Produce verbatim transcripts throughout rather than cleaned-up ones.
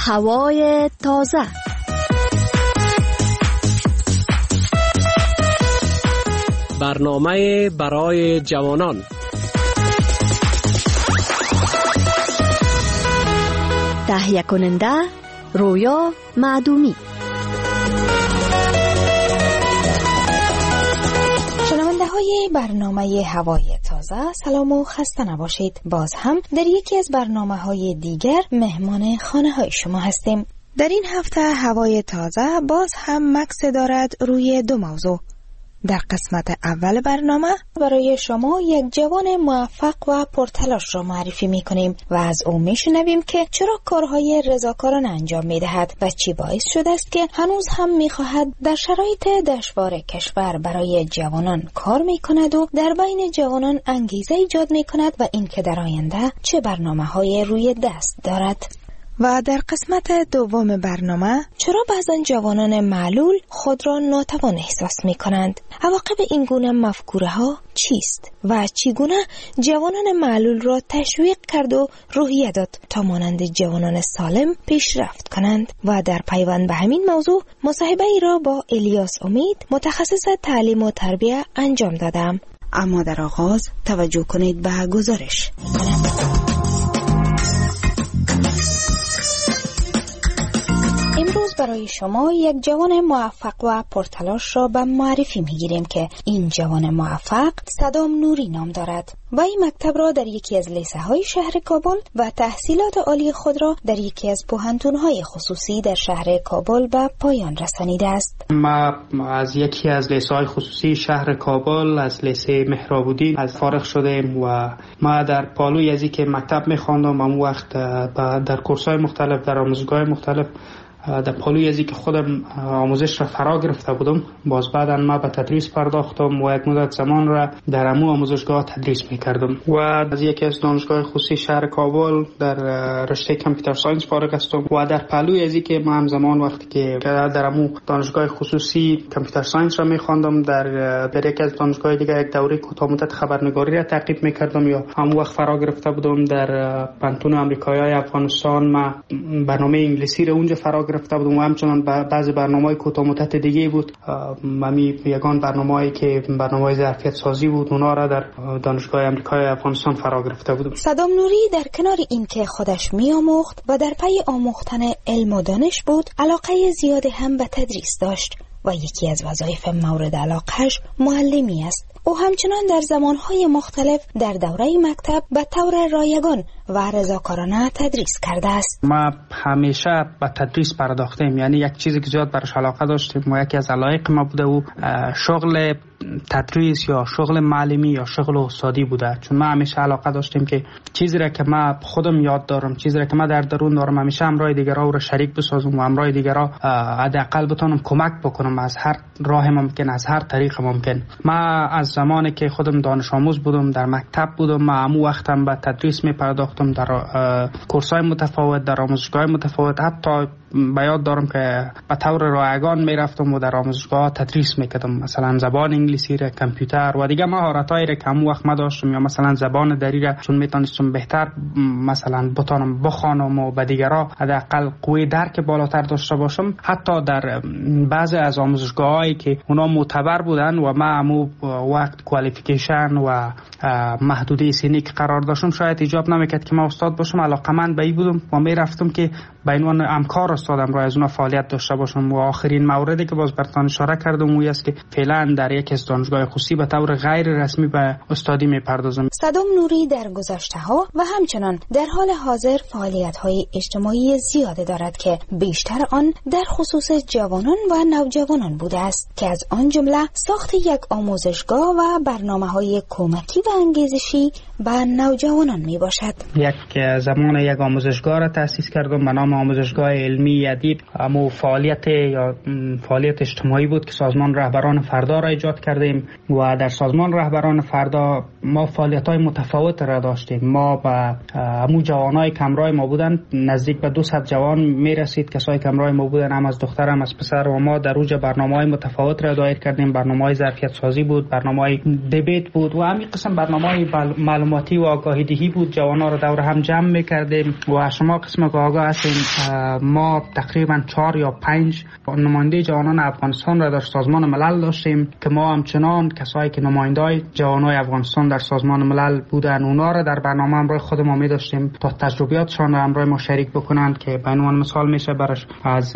هوای تازه. برنامه برای جوانان. تهیه کننده رویا معدومی. شنونده های برنامه هوای تازه، سلام و خسته نباشید. باز هم در یکی از برنامه های دیگر مهمان خانه های شما هستیم. در این هفته هوای تازه باز هم مکس دارد روی دو موضوع. در قسمت اول برنامه برای شما یک جوان موفق و پرتلاش را معرفی می کنیم و از او می شنویم که چرا کارهای رضاکارانه انجام می دهد و چی باعث شده است که هنوز هم می خواهد در شرایط دشوار کشور برای جوانان کار می کند و در بین جوانان انگیزه ایجاد می کند و اینکه در آینده چه برنامه های روی دست دارد. و در قسمت دوم برنامه چرا بعضا جوانان معلول خود را ناتوان احساس می کنند؟ عواقب این گونه مفکوره ها چیست؟ و چگونه جوانان معلول را تشویق کرد و روحیه داد تا مانند جوانان سالم پیشرفت کنند؟ و در پیوند به همین موضوع مصاحبه ای را با الیاس امید متخصص تعلیم و تربیه انجام دادم. اما در آغاز توجه کنید به گزارش. امروز برای شما یک جوان موفق و پرتلاش را به معرفی میگیریم که این جوان موفق صدام نوری نام دارد و این مکتب را در یکی از لیسه های شهر کابل و تحصیلات عالی خود را در یکی از پوهنتون های خصوصی در شهر کابل به پایان رسانیده است. ما از یکی از لیسه های خصوصی شهر کابل از لیسه مهراب‌الدین از فارغ شدیم و ما در پالوی از اینکه مکتب می‌خواندم اون وقت در کورس‌های مختلف در آموزشگاه مختلف در پالوی ازی که خودم آموزش را فرا گرفته بودم، باز بعدا ما به تدریس پرداختم و یک مدت زمان را در امو آموزشگاه تدریس میکردم و از یکی از دانشگاه خصوصی شهر کابل در رشته کامپیوتر ساینس فارغ هستم و در پالوی ازی که ما هم زمان وقتی که در امو دانشگاه خصوصی کامپیوتر ساینس را میخواندم در در یک از دانشگاه دیگه یک دوره کوتاه مدت خبرنگاری را تعقیب میکردم یا همون وقت فرا گرفته بودم در پانتون آمریکایی افغانستان. ما برنامه انگلیسی را اونجا فرا گرفته بودم و همچنان بعضی برنامه‌های کوتاه مدت دیگه بود. ممی یگان برنامه‌ای که برنامه‌های ظرفیت سازی بود اونا را در دانشگاه آمریکای افغانستان فرا گرفته بودم. صدام نوری در کنار اینکه خودش می‌آموخت و در پی آموختن علم و دانش بود، علاقه زیادی هم به تدریس داشت و یکی از وظایف مورد علاقه‌اش معلمی است. او همچنان در زمانهای مختلف در دوره مکتب به طور رایگان و رضاکارانه تدریس کرده است. ما همیشه به تدریس پرداختیم، یعنی یک چیزی که زیاد برش علاقه داشتیم و یکی از علایق ما بوده و شغل تدریس یا شغل معلمی یا شغل استادی بوده. چون ما همیشه علاقه داشتیم که چیزی را که ما خودم یاد دارم، چیزی را که ما در درون دارم، همیشه همراه دیگران رو شریک بسازم و همراه دیگران حداقل بتونم کمک بکنم از هر راه ممکن، از هر طریق ممکن. ما از زمانی که خودم دانش آموز بودم در مکتب بودم، ما همون وقتم به تدریس می پرداختم در کورس‌های متفاوت، در آموزشگاه متفاوت. حتی به یاد دارم که به طور رایگان می رفتم و در آموزشگاه تدریس میکردم، مثلا زبان انگلیسی را، کامپیوتر و دیگه مهارت‌هایی را که همون وقت ما داشتم، یا مثلا زبان دری را چون میتونستم بهتر مثلا بتونم بخوانم و به دیگران حداقل قوی درک بالاتر داشته باشم. حتی در بعضی از آموزشگاهایی که اونا معتبر بودن و ما همون وقت کوالیفیکیشن و محدوده سنی که قرار داشتم شاید ایجاب نمیکرد که ما استاد باشم، علاقه‌مند به این بودم و میرفتم که به عنوان همکار استادم را از اون فعالیت داشته باشم. و آخرین موردی که باز براتون اشاره کردم اون است که فعلا در یک از دانشگاه خصوصی به طور غیر رسمی به استادی میپردازم. صدام نوری در گذشته‌ها و همچنان در حال حاضر فعالیت‌های اجتماعی زیاده دارد که بیشتر آن در خصوص جوانان و نوجوانان بوده است که از آن جمله ساخت یک آموزشگاه و برنامه‌های کمکی و انگیزشی به نوجوانان می باشد. یک زمان یک آموزشگاه را تأسیس کردم به نام آموزشگاه علمی ادیب. اما فعالیت یا فعالیت اجتماعی بود که سازمان رهبران فردا را ایجاد کردیم و در سازمان رهبران فردا ما فعالیت‌های متفاوت را داشتیم. ما با همون جوانای کمرای ما بودن نزدیک به دویست جوان می رسید، کسایی کمرای ما بودن، هم از دختر هم از پسر، و ما در اوج برنامه‌های متفاوت را دایر کردیم. برنامه‌های ظرفیت سازی بود، برنامه‌های دیبیت بود و همین قسم برنامه‌های معلوماتی و آگاهی دهی بود. جوانا را دور هم جمع می‌کردیم و شما قسم که آگاه هستین ما تقریبا چهار یا پنج نماینده جوانان افغانستان را در سازمان ملل داشتیم که ما همچنان کسایی که نمایندای جوانای افغانستان در سازمان ملل بودن اونا را در برنامه همراه خودمون می داشتیم تا تجربیاتشان را همراه ما شریک بکنند، که به عنوان مثال میشه برش از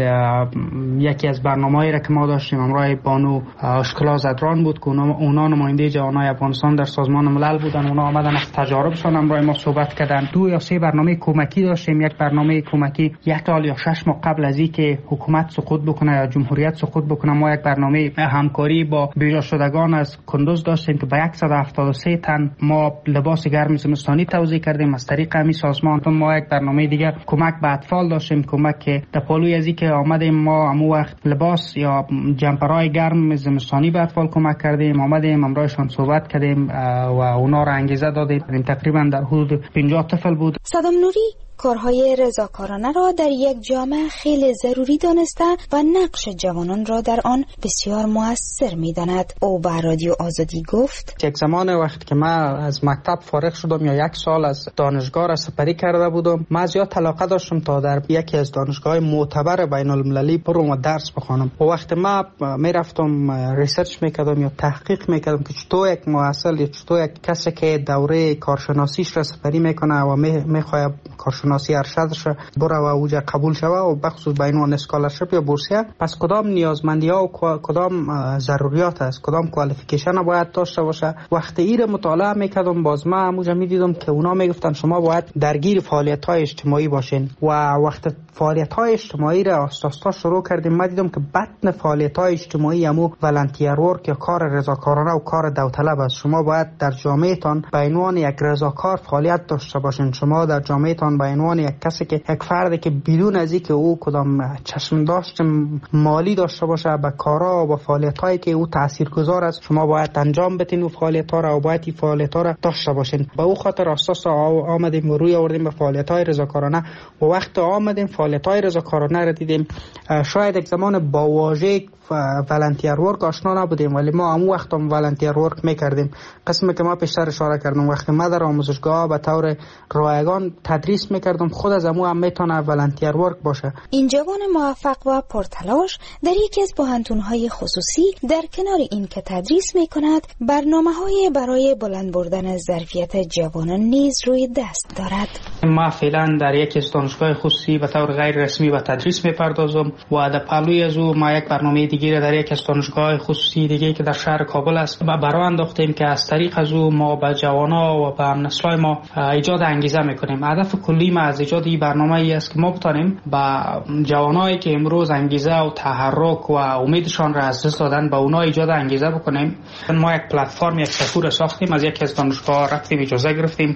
یکی از برنامه‌ای را که ما داشتیم همراه بانو اشکلا زدران بود که اونا نماینده جوانای افغانستان در سازمان ملل بودن. اونا آمدن از تجاربشان همراه ما صحبت کردن. دو یا سه برنامه کمکی داشتیم. یک برنامه کمکی یک سال یا شش ماه قبل از اینکه حکومت سقوط بکنه یا جمهوریت سقوط بکنه، ما یک برنامه همکاری با بیجا شدگان از کندوز داشتیم که به صد و هفتاد و سه تن ما لباس گرم زمستانی توزیع کردیم از طریق همین سازمان. ما یک برنامه دیگه کمک به اطفال داشتیم، کمک که در پالوی از اینکه آمدیم ما همو وقت لباس یا جمپرای گرم زمستانی به اطفال کمک کردیم، آمدیم همراهشان صحبت کردیم و اونا را انگیزه دادیم. تقریبا در حدود پنجاه طفل بود. صدام نوری کارهای رضاکارانه را در یک جامعه خیلی ضروری دانسته و نقش جوانان را در آن بسیار مؤثر می‌داند. او به رادیو آزادی گفت: یک زمان وقتی که من از مکتب فارغ شدم یا یک سال از دانشگاه را سپری کرده بودم، من زیاد علاقه داشتم تا در یکی از دانشگاه‌های معتبر بین المللی برم و درس بخوانم. و وقتی من میرفتم ریسرچ میکردم یا تحقیق میکردم که چطور یک محصل یا چطور یک کسی که دوره کارشناسیش را سپری میکنه و میخواد کارشناسی ارشدش بره و اوجا قبول شوه و بخصوص به عنوان اسکالرشیپ یا بورسیه، پس کدام نیازمندی ها و کدام ضروریات است، کدام کوالیفیکیشن باید داشته باشه. وقتی این مطالعه میکردم باز ما همونجا میدیدم که اونا میگفتن شما باید درگیر فعالیت های اجتماعی باشین و وقتی فعالیت های اجتماعی را آستاستا شروع کردیم ما دیدم که بطن فعالیت های اجتماعی همو والنتیر ورک یا کار رضاکارانه و کار داوطلب است. شما باید در جامعه تان به عنوان یک رضاکار فعالیت داشته باشین. شما در جامعه تان به عنوان یک کسی که یک فردی که بدون از اینکه او کدام چشم داشت مالی داشته باشه به کارا و به فعالیت‌هایی که او تاثیرگذار است، شما باید انجام بدین و فعالیت‌ها را و باید این فعالیت‌ها را داشته باشین. به او خاطر اساس آمدیم و روی آوردیم به فعالیت‌های رضاکارانه و وقت آمدیم فعالیت‌های رضاکارانه را دیدیم. شاید یک زمان با واژه والنتیر ورک آشنا نبودیم ولی ما همون وقت هم والنتیر ورک میکردیم. قسمی که ما پیشتر اشاره کردم وقتی ما در آموزشگاه به طور رایگان تدریس میکردم خود از همون هم میتونه والنتیر ورک باشه. این جوان موفق و پرتلاش در یکی از پوهنتون‌های خصوصی در کنار این که تدریس میکند برنامه‌های برای بلند بردن ظرفیت جوانان نیز روی دست دارد. ما فعلا در یکی از دانشگاه خصوصی به طور غیر رسمی به تدریس میپردازم و در پهلوی از او ما یک برنامه دیگه در یک از دانشگاه خصوصی دیگه که در شهر کابل است و برای انداختیم که از طریق از او ما به جوانا و به همنسلای ما ایجاد انگیزه میکنیم. هدف کلی ما از ایجاد این برنامه ای است که ما بتانیم به جوانایی که امروز انگیزه و تحرک و امیدشان را از دست دادن به اونا ایجاد انگیزه بکنیم. ما یک پلتفرم یک سفور ساختیم، از یک از دانشگاه رفتیم اجازه گرفتیم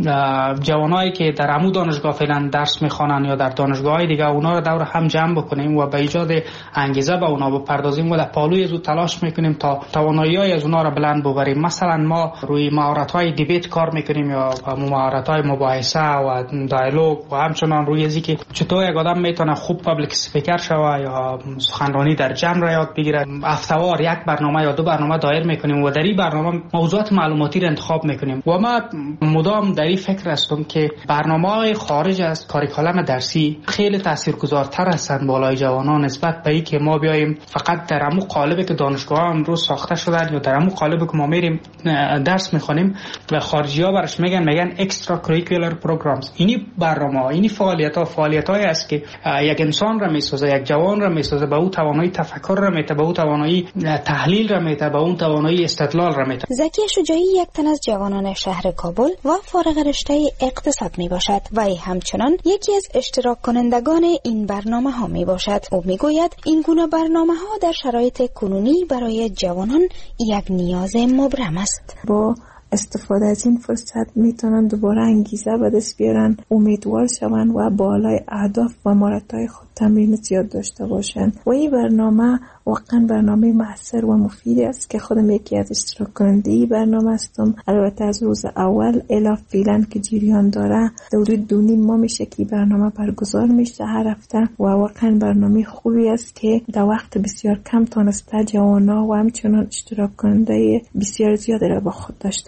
جوانایی که در عمو دانشگاه فعلا درس میخوانن یا در دانشگاه‌های دیگه اونا رو دور هم جمع بکنیم و به ایجاد انگیزه به اونا بپردازیم و در پالوی از او تلاش میکنیم تا توانایی‌های از اونا رو بلند ببریم. مثلا ما روی مهارت‌های دیبیت کار میکنیم یا مهارت‌های مباحثه و دیالوگ و همچنان روی از اینکه چطور یک آدم میتونه خوب پابلیک اسپیکر شوه یا سخنرانی در جمع را یاد بگیره. هفته‌وار یک برنامه یا دو برنامه دایر میکنیم و در این برنامه موضوعات معلوماتی را انتخاب میکنیم و ما مدام در این فکر هستم که برنامه‌های خارج از کاریکولم درسی خیلی تاثیرگذارتر هستند بالای جوانان نسبت به اینکه ما بیایم فقط در همون قالبی که دانشگاه امروز ساخته شدن یا در همون قالبی که ما میریم درس میخونیم و خارجی‌ها برش میگن میگن اکسترا کریکولر پروگرامز. اینی برنامه‌ها، اینی فعالیت‌ها فعالیت‌هایی است که یک انسان را میسازه، یک جوان را میسازه، به او توانایی تفکر را میده، به او توانایی تحلیل را میده، به اون توانایی استدلال را میده. زکی شجاعی یک تن از جوانان شهر کابل و فارغ رشته اقتصاد می باشد و همچنان یکی از اشتراک کنندگان این برنامه ها می باشد. او می گوید این گونه برنامه ها در شرایط کنونی برای جوانان یک نیاز مبرم است. با استفاده از این فرصت میتونن دوباره انگیزه به دست بیارن، امیدوار شون و بالای اهداف و مهارت‌های خود تمرین زیاد داشته باشن. و این برنامه واقعا برنامه موثر و مفیدی است که خودم یکی از اشتراک کننده ای برنامه هستم. البته از روز اول الی فعلا که جریان داره حدود دو نیم ماه میشه که برنامه برگزار میشه هر هفته و واقعا برنامه خوبی است که در وقت بسیار کم تونسته جوانا و همچنان اشتراک کننده بسیار زیادی را با خود داشته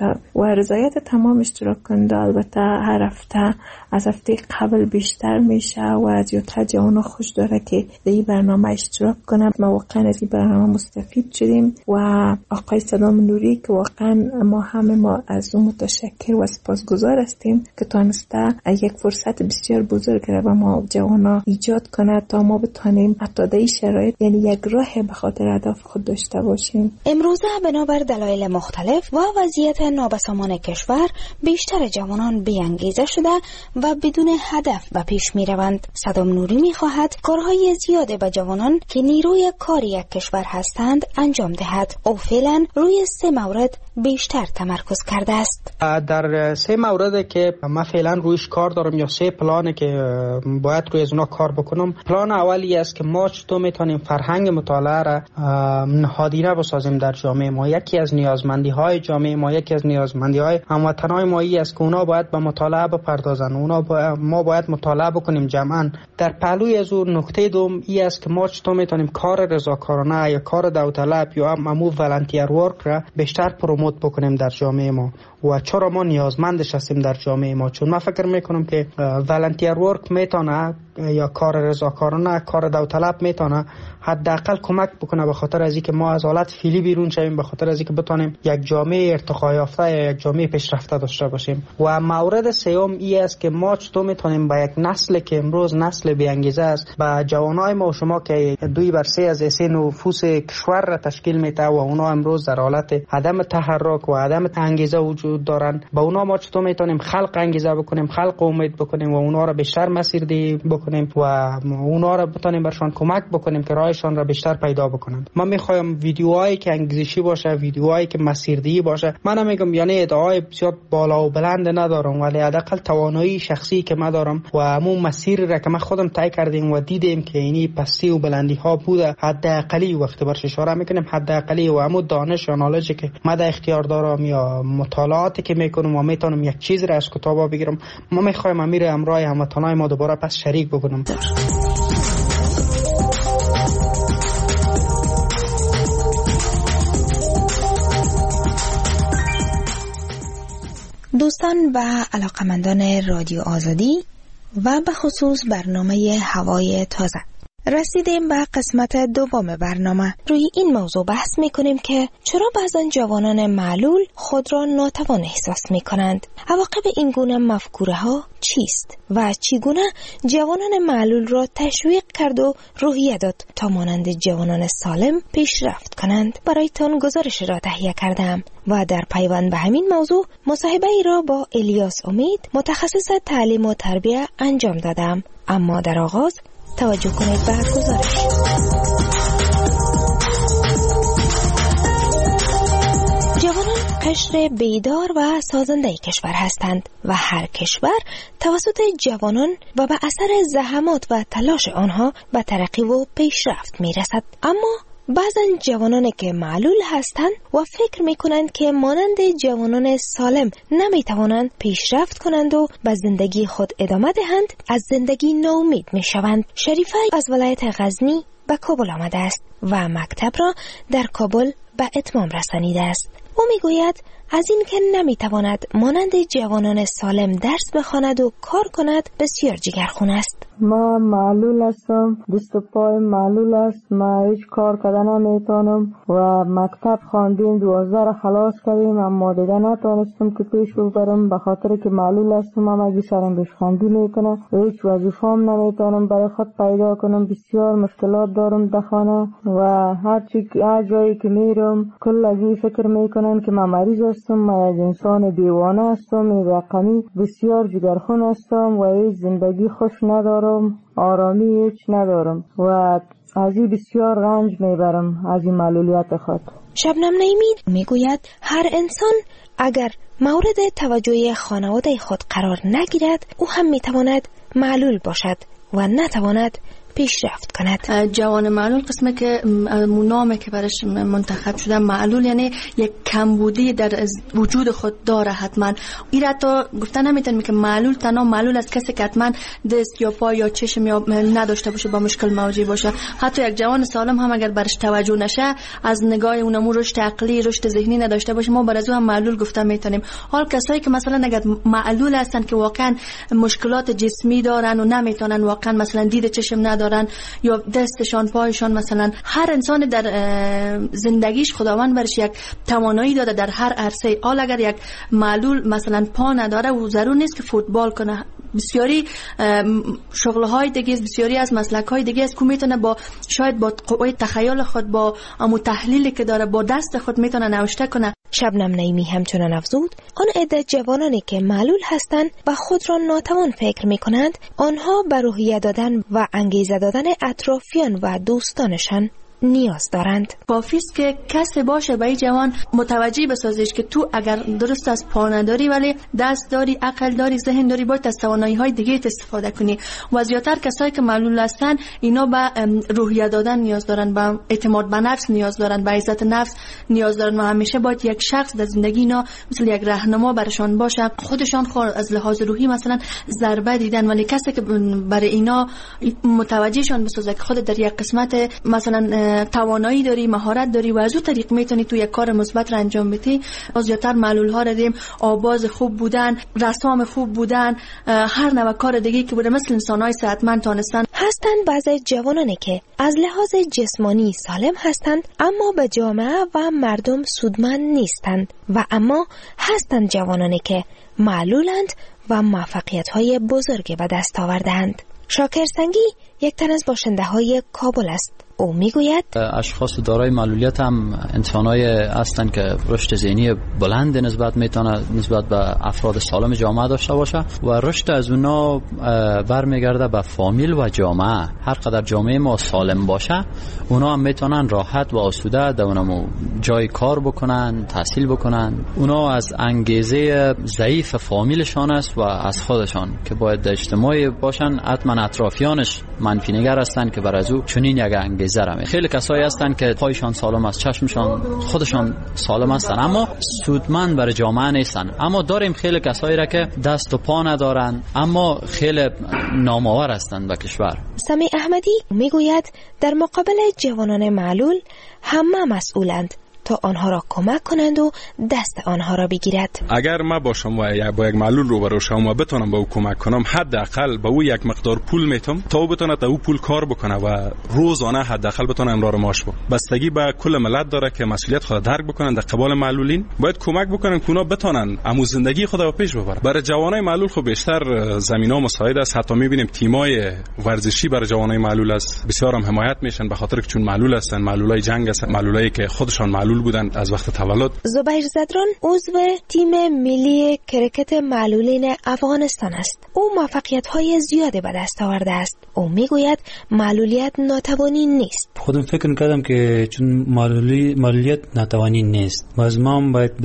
و رضایت تمام اشتراک کننده البته هر هفته از هفته قبل بیشتر میشه و زیادتر جوانان خوش داره که در این برنامه اشتراک کنم. ما واقعا از این برنامه مستفید شدیم و آقای صدام نوری که واقعا ما همه ما از اون متشکر و سپاسگزار هستیم که تانسته یک فرصت بسیار بزرگ را به ما جوانا ایجاد کنه تا ما بتانیم حتی در این شرایط یعنی یک راه به خاطر اهداف خود داشته باشیم. امروزه بنابر دلایل مختلف و وضعیت نابسامان کشور بیشتر جوانان بی‌انگیزه شده و بدون هدف به پیش می روند. صدام نوری می خواهد کارهای زیاده به جوانان که نیروی کار یک کشور هستند انجام دهد. او فعلا روی سه مورد بیشتر تمرکز کرده است. در سه مورد که من فعلا رویش کار دارم یا سه پلانه که باید روی از اونا کار بکنم. پلان اولی است که ما چطور میتونیم فرهنگ مطالعه را نهادینه بسازیم در جامعه ما. یکی از نیازمندی های جامعه ما، یکی از نیازمندی های هموطنان ما ای است که اونا باید به مطالعه بپردازن. اونا با... ما باید مطالعه بکنیم جمعا. در پهلوی از اون نکته دوم ای است که ما چطور میتونیم کار رضاکارانه یا کار داوطلب یا امو والنتیر ورک را بیشتر پروموت بکنیم در جامعه ما و چرا ما نیازمندش هستیم در جامعه ما. چون من فکر میکنم که والنتیر ورک میتونه یا کار رضاکارانه، کار داوطلب میتونه حداقل کمک بکنه به خاطر از اینکه ما از حالت فعلی بیرون شویم، به خاطر از اینکه بتونیم یک جامعه ارتقا یافته یا یک جامعه پیشرفته داشته باشیم. و مورد سوم ای است که ما چطور میتونیم با یک نسل که امروز نسل بی انگیزه است، با جوانای ما و شما که دوی بر سه از سه نفوس کشور را تشکیل میده و اونا امروز در حالت عدم تحرک و عدم انگیزه وجود دارن، با اونا ما چطور میتونیم خلق انگیزه بکنیم، خلق امید بکنیم و اونا را بیشتر مسیردهی بکنیم و اونا را بتونیم برشان کمک بکنیم که راهشان را بیشتر پیدا بکنند. من میخوایم ویدیوهایی که انگیزشی باشه، ویدیوهایی که مسیردهی باشه. من نمیگم یعنی ادعای بسیار بالا و بلند ندارم، ولی حداقل توانایی شخصی که من دارم و همون مسیر را که من خودم طی کردیم و دیدیم که اینی پستی و بلندی ها بوده، حداقلی وقتی برش اشاره میکنیم حداقلی و همون دانش یا نالجی که من در اختیار دارم یا مطالعاتی که میکنم و میتونم یک چیز را از کتابا بگیرم، ما میخوایم امیر امرای هموطنای ما دوباره پس شریک بکنم. دوستان و علاقمندان رادیو آزادی و به خصوص برنامه هوای تازه، رسیدیم به قسمت دوم برنامه. روی این موضوع بحث میکنیم که چرا بعضن جوانان معلول خود را ناتوان احساس میکنند، عواقب این گونه مفکوره ها چیست و چگونه جوانان معلول را تشویق کرد و روحیه داد تا مانند جوانان سالم پیشرفت کنند. برایتان گزارش را تهیه کردم و در پیوند به همین موضوع مصاحبه ای را با الیاس امید متخصص تعلیم و تربیت انجام دادم. اما در آغاز توجه کنید به گزارش. جوانان قشر بیدار و سازنده کشور هستند و هر کشور توسط جوانان و به اثر زحمات و تلاش آنها به ترقی و پیشرفت میرسد. اما بعضن جوانانی که معلول هستند و فکر میکنند که مانند جوانان سالم نمیتوانند پیشرفت کنند و به زندگی خود ادامه دهند، از زندگی ناامید میشوند. شریفه از ولایت غزنی به کابل آمده است و مکتب را در کابل به اتمام رسانیده است. او میگوید از این که نمیتواند مانند جوانان سالم درس بخواند و کار کند بسیار جگرخون است. ما معلول هستم، دست و پای معلول است، ما هیچ کار کردن نمیتونم و مکتب خواندیم، دوازده را خلاص کردیم اما دیگه نتونستم که پیش ببرم به خاطر که معلول هستم. اما اگه سرم بشخندی میکنه و هیچ وظیفه‌ام نمیتونم برای خود پیدا کنم. بسیار مشکلات دارم در خانه و هر چی هر جایی که میرم کل ازی فکر میکنن که من مریض هستم، من یک انسان دیوانه هستم، رقمی بسیار جگرخون هستم و هیچ زندگی خوش ندارم، آرامی هیچ ندارم و از این بسیار رنج میبرم از این معلولیت خود. شبنم نعیمی میگوید هر انسان اگر مورد توجه خانواده خود قرار نگیرد او هم میتواند معلول باشد و نتواند پیشرفت کند. جوان معلول قسمه که نامی که برش منتخب شده، معلول یعنی یک کمبودی در وجود خود داره حتما. این را تا گفتن نمیتونیم که معلول تنها معلول از کسی که حتما دست یا پا یا چشم یا نداشته باشه با مشکل مواجه باشه. حتی یک جوان سالم هم اگر برش توجه نشه، از نگاه اونمو رشد عقلی رشد ذهنی نداشته باشه، ما بر از هم معلول گفتن میتونیم. حال کسایی که مثلا اگر معلول هستن که واقعا مشکلات جسمی دارن و نمیتونن واقعا مثلا دید چشم ندارن یا دستشان پایشان، مثلا هر انسان در زندگیش خداوند برش یک توانایی داده در هر عرصه. حال اگر یک معلول مثلا پا نداره و ضرور نیست که فوتبال کنه، بسیاری شغل‌های دیگه است، بسیاری از مسلک‌های دیگه است که میتونه با شاید با قوه تخیل خود، با امو تحلیلی که داره، با دست خود میتونه نوشته کنه. شبنم نعیمی همچنان افزود آن عده جوانانی که معلول هستند و خود را ناتوان فکر می‌کنند، آنها به روحیه دادن و انگیزه دادن اطرافیان و دوستانشان نیاز دارند. کافی است که کسی باشه به این جوان متوجه بسازیش که تو اگر درست از پا نداری ولی دست داری، عقل داری، ذهن داری، باید از توانایی‌های دیگه استفاده کنی. و زیاتر کسایی که معلول هستن اینا به روحیه دادن نیاز دارن، به اعتماد به نفس نیاز دارن، به عزت نفس نیاز دارن و همیشه باید یک شخص در زندگی اینا مثل یک راهنما برشان باشه. خودشان خود از لحاظ روحی مثلا ضربه دیدن، ولی کسی که برای اینا متوجهشان بسازه که خود در یک قسمت مثلا توانایی داری، مهارت داری و از اون طریق میتونی تو یک کار مثبت را انجام بدی. زیاتر معلول ها را دیم آواز خوب بودن، رسام خوب بودن، هر نوع کار دیگه که بوده مثل انسان‌های صحتمند تانستن. هستند بعضی جوانانی که از لحاظ جسمانی سالم هستند اما به جامعه و مردم سودمند نیستند و اما هستند جوانانی که معلولند و موفقیت‌های بزرگی به دست آورده‌اند. شاکر سنگی یک تن از باشنده‌های کابل است. او میگوید اشخاص دارای معلولیت هم انسانای هستند که رشد ذهنی بلند نسبت میتونه نسبت به افراد سالم جامعه داشته باشه و رشد از اونا برمیگرده به فامیل و جامعه. هر قدر جامعه ما سالم باشه اونا هم میتونن راحت و آسوده در اونمو جای کار بکنن، تحصیل بکنن. اونا از انگیزه ضعیف فامیلشان است و از خودشان که باید اجتماعی باشن. حتما اطرافیانش منفی نگر هستند که بر از او چنین یک انگیزه زرمه. خیلی کسایی هستن که پایشان سالم است، چشمشان خودشان سالم هستن اما سودمند برای جامعه نیستن. اما داریم خیلی کسایی را که دست و پا ندارن اما خیلی نامآور هستند به کشور. سمی احمدی میگوید در مقابل جوانان معلول همه مسئولند تا آنها را کمک کنند و دست آنها را بگیرد. اگر ما باشم و با یک معلول روبرو شم و بتونم به او کمک کنم، حداقل به او یک مقدار پول میتم تا او بتونه تا او پول کار بکنه و روزانه حداقل بتونه امرار معاش بده. بستگی به کل ملت داره که مسئولیت خود درک بکنن. در قبال معلولین باید کمک بکنن که اونا بتونن امو زندگی خود رو پیش ببرن. برای جوانای معلول خب بیشتر زمینا مساعد است. حتی میبینیم تیمای ورزشی برای جوانای معلول است، بسیار هم حمایت میشن به خاطر که چون معلول هستن، معلولای جنگ هستن، معلولایی که خودشان معلول بودن از وقت تولد. زبیر زدران عضو تیم ملی کرکت معلولین افغانستان است. او موفقیت‌های زیادی به دست آورده است. او میگوید معلولیت ناتوانی نیست. خودم فکر کردم که چون معلولی معلولیت ناتوانی نیست، باز ما باید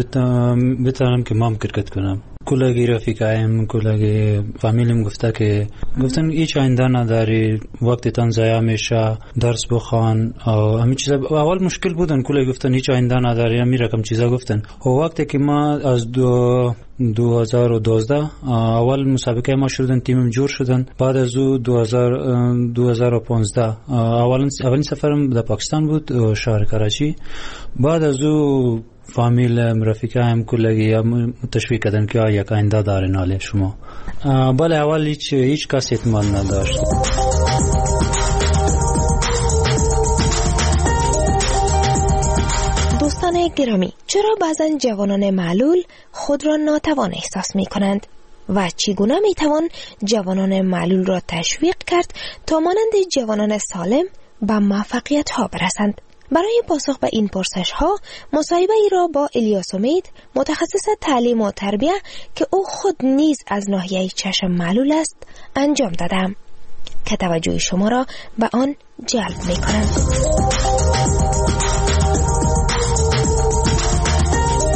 بتونم که مام کرکت کنم. کلاگی رفیقایم، کلاگی فامیلیم گفته که گفتن هیچ آینده نداری، وقتتان ضایع میشه، درس بخوان و همین چیزا. اول مشکل بودن، کلاگی گفتن هیچ آینده نداری، همین رقم چیزا گفتن. و وقتی که ما از دو دو هزار و دوازده اول مسابقه ما شدن، تیمم جور شدن. بعد از او دو هزار و پانزده اولین اولین سفرم در پاکستان بود، شهر کراچی. بعد از او فامیل رفیقایم کلگی تشویق کردن که یک آینده دارین حالی شما. بله اول هیچ هیچ کسی اعتماد نداشت. دوستان گرامی، چرا بعضا جوانان معلول خود را ناتوان احساس می کنند و چگونه می توان جوانان معلول را تشویق کرد تا مانند جوانان سالم به موفقیت ها برسند؟ برای پاسخ به این پرسش ها مصاحبه ای را با الیاس امید، متخصص تعلیم و تربیه که او خود نیز از ناحیه چشم معلول است، انجام دادم که توجه شما را به آن جلب می کنم.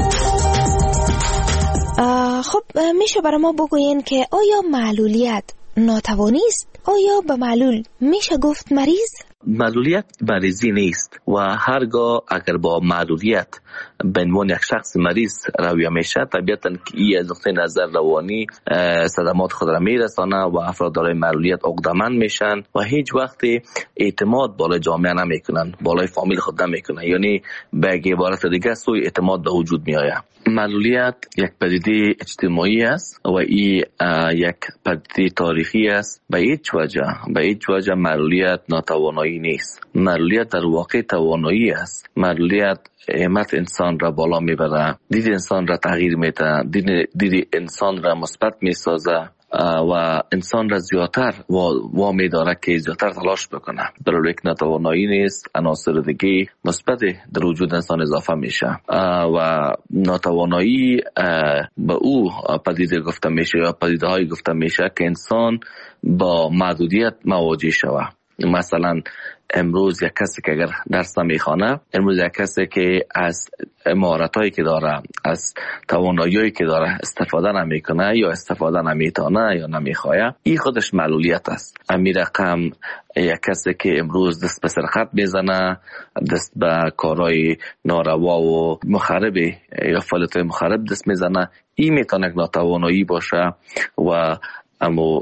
خب میشه برای ما بگوین که آیا معلولیت ناتوانی است؟ آیا به معلول میشه گفت مریض؟ معلولیت مریضی نیست و هرگاه اگر با معلولیت به عنوان یک شخص مریض رویه میشه، طبیعتا که این از نقطه نظر روانی صدمات خود را میرسانه و افراد دارای معلولیت عقده‌مند میشن و هیچ وقت اعتماد بالای جامعه نمیکنن، بالای فامیل خود نمیکنن، یعنی به عبارت دیگه سوء اعتماد به وجود میآید. معلولیت یک پدیده اجتماعی است و این یک پدیده تاریخی است. به هیچ وجه به هیچ وجه معلولیت ناتوانایی نیست. معلولیت در واقع توانایی است. معلولیت همت انسان را بالا میبره، دید انسان را تغییر میده، دید, دید انسان را مثبت میسازه و انسان را زیادتر وامی داره که زیادتر تلاش بکنه. در یک ناتوانایی نیست، عناصر دیگه مثبت در وجود انسان اضافه میشه و ناتوانایی به او پدیده گفته میشه یا پدیده های گفته میشه که انسان با محدودیت مواجه شوه. مثلا امروز یک کسی که اگر درس نمیخوانه، امروز یک کسی که از مهارتایی که داره، از توانایی‌هایی که داره استفاده نمیکنه یا استفاده نمیتونه یا نمیخواه، این خودش معلولیت است. امی رقم یک کسی که امروز دست به سرقت میزنه، دست به کارهای ناروا و مخرب یا فعالیت‌های مخرب دست میزنه، این میتونه ناتوانایی باشه و اما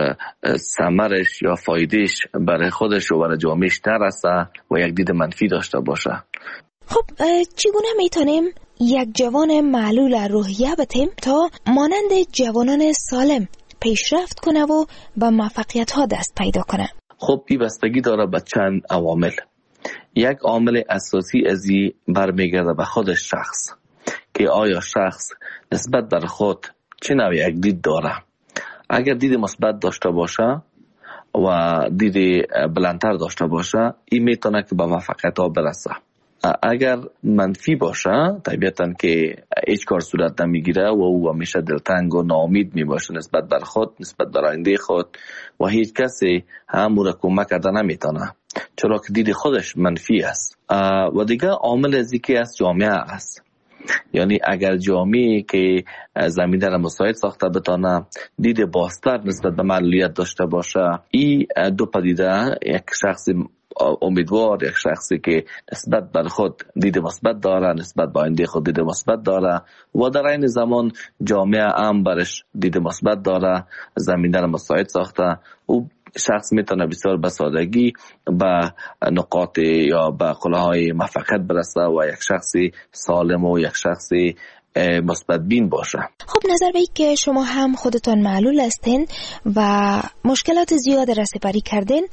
ثمرش یا فایدهش برای خودش و برای جامعهش نرسه و یک دید منفی داشته باشه. خب چگونه میتونیم یک جوان معلول روحیه بتیم تا مانند جوانان سالم پیشرفت کنه و به موفقیت ها دست پیدا کنه؟ خب این بستگی داره به چند عوامل. یک عامل اساسی از این برمیگرده به خود شخص که آیا شخص نسبت بر خود چه نوع یک دید داره. اگر دید مثبت داشته باشه و دید بلندتر داشته باشه، این میتونه که به موفقیت ها برسه. اگر منفی باشه، طبیعتا که هیچ کار صورت نمیگیره و او همیشه دلتنگ و ناامید میباشه نسبت بر خود، نسبت بر آینده خود و هیچ کسی هم او را کمک کرده نمیتونه، چرا که دید خودش منفی است. و دیگه عامل از اینکه از جامعه است. یعنی اگر جامعه که زمینه را مساعد ساخته بتانه دید بازتر نسبت به معلولیت داشته باشه، این دو پدیده، یک شخص امیدوار، یک شخصی که نسبت بر خود دید مثبت داره، نسبت به آینده خود دید مثبت داره و در این زمان جامعه هم برش دید مثبت داره، زمینه را مساعد ساخته، او شخص میتونه بسیار به سادگی به نقاط یا به قله‌های موفقیت برسه و یک شخصی سالم و یک شخصی مثبت بین باشه. خب نظر به این که شما هم خودتان معلول هستین و مشکلات زیاد را سپری کردین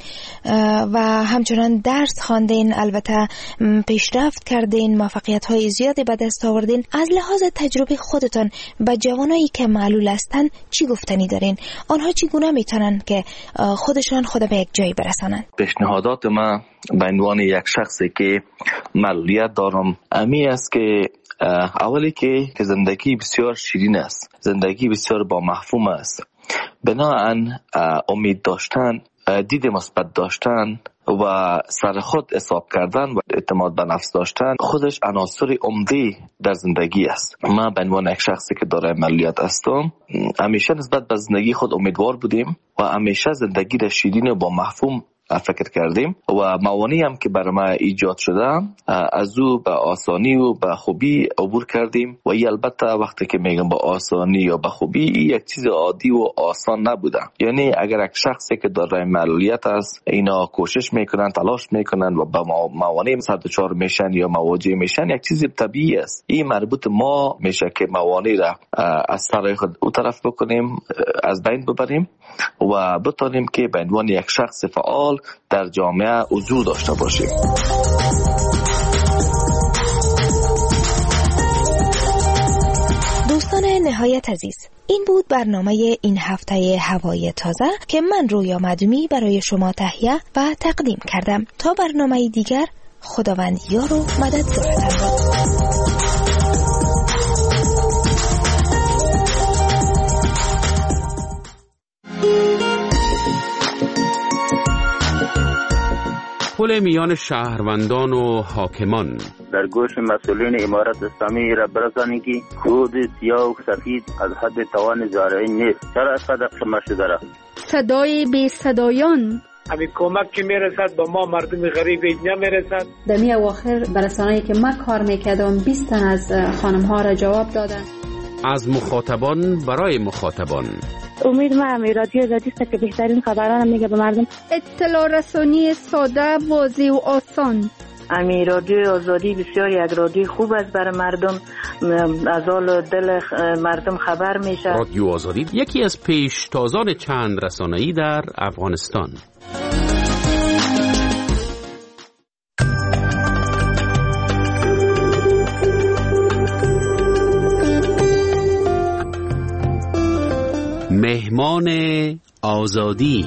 و همچنان درس خواندین، البته پیشرفت کردین، موفقیت های زیادی به دست آوردین، از لحاظ تجربه خودتان به جوانایی که معلول هستن چی گفتنی دارین؟ آنها چگونه میتونن که خودشان خود به یک جایی برسانن؟ پیشنهادات من به عنوان یک شخصی که معلولیت دارم امی است که اولی که زندگی بسیار شیرین است، زندگی بسیار با مفهوم است. بنابراین امید داشتن، دید مثبت داشتن و سر خود حساب کردن و اعتماد به نفس داشتن خودش عناصر عمده در زندگی است. من به عنوان یک شخصی که دارای معلولیت هستم همیشه نسبت به زندگی خود امیدوار بودیم و همیشه زندگی را شیرین و با مفهوم فکر کردیم و موانعی هم که برای ما ایجاد شده از او به آسانی و به خوبی عبور کردیم و ای البته وقتی که میگم با آسانی یا به خوبی ای یک چیز عادی و آسان نبوده. یعنی اگر یک شخصی که دارای معلولیت است اینا کوشش میکنن، تلاش میکنن و به موانع صد و چهار میشن یا مواجه میشن، یک چیز طبیعی است. این مربوط ما میشه که موانع را از سر خود او طرف بکنیم، از بین ببریم و بتونیم که به عنوان یک شخص فعال در جامعه حضور داشته باشیم. دوستان نهایت عزیز، این بود برنامه این هفته هوای تازه که من رویا معدومی برای شما تهیه و تقدیم کردم. تا برنامه دیگر، خداوند یار و مددگارتان باد. پل میان شهروندان و حاکمان. در گوش مسئولین امارت اسلامی را برسانید که خود سیاه و سفید از حد توان زارعین نیست. چرا از قدر شما شده را صدای بی صدایان. همین کمک که میرسد با ما مردم غریب اینجا میرسد. دمی اواخر برسانه‌ای که من کار میکردم بیست تن از خانم ها را جواب دادن. از مخاطبان برای مخاطبان. امید ما همی رادیو آزادی است که بهترین خبران میگه به مردم. اطلاع رسانی ساده، واضح و آسان. امی رادیو آزادی بسیار یک رادیو خوب است برای مردم، از حال دل مردم خبر میشه. رادیو آزادی یکی از پیشتازان چند رسانه‌ای در افغانستان. مهمان آزادی.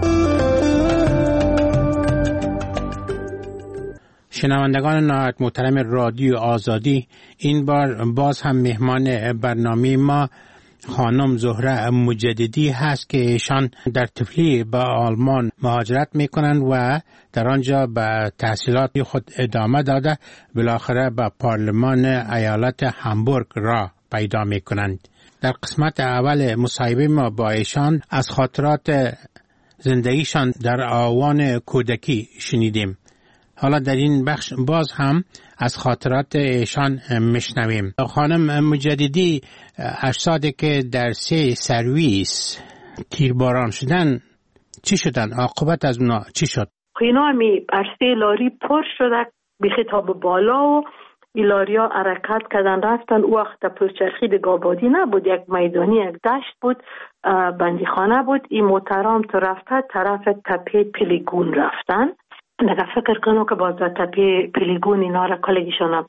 شنوندگان نهایت محترم رادیو آزادی، این بار باز هم مهمان برنامه ما خانم زهره مجددی هست که ایشان در طفلی به آلمان مهاجرت میکنند و در آنجا به تحصیلات خود ادامه داده بالاخره به پارلمان ایالت هامبورگ را پیدا میکنند. در قسمت اول مصاحبه ما با ایشان از خاطرات زندگیشان در آوان کودکی شنیدیم. حالا در این بخش باز هم از خاطرات ایشان میشنویم. خانم مجددی، اجسادی که در سه سرویس تیرباران شدن چی شدن؟ عاقبت از اونا چی شد؟ اینا همی عرصه لاری پر شده به خطاب بالا و ایلاریا حرکت کردن رفتن. او وقت پلچرخی دیگه آبادی نبود، یک میدانی، یک دشت بود، بندیخانه بود. این موترام تو رفته طرف تپه پیلیگون رفتن. نگه فکر کنم که باز تپه پیلیگون اینا را کلگیشان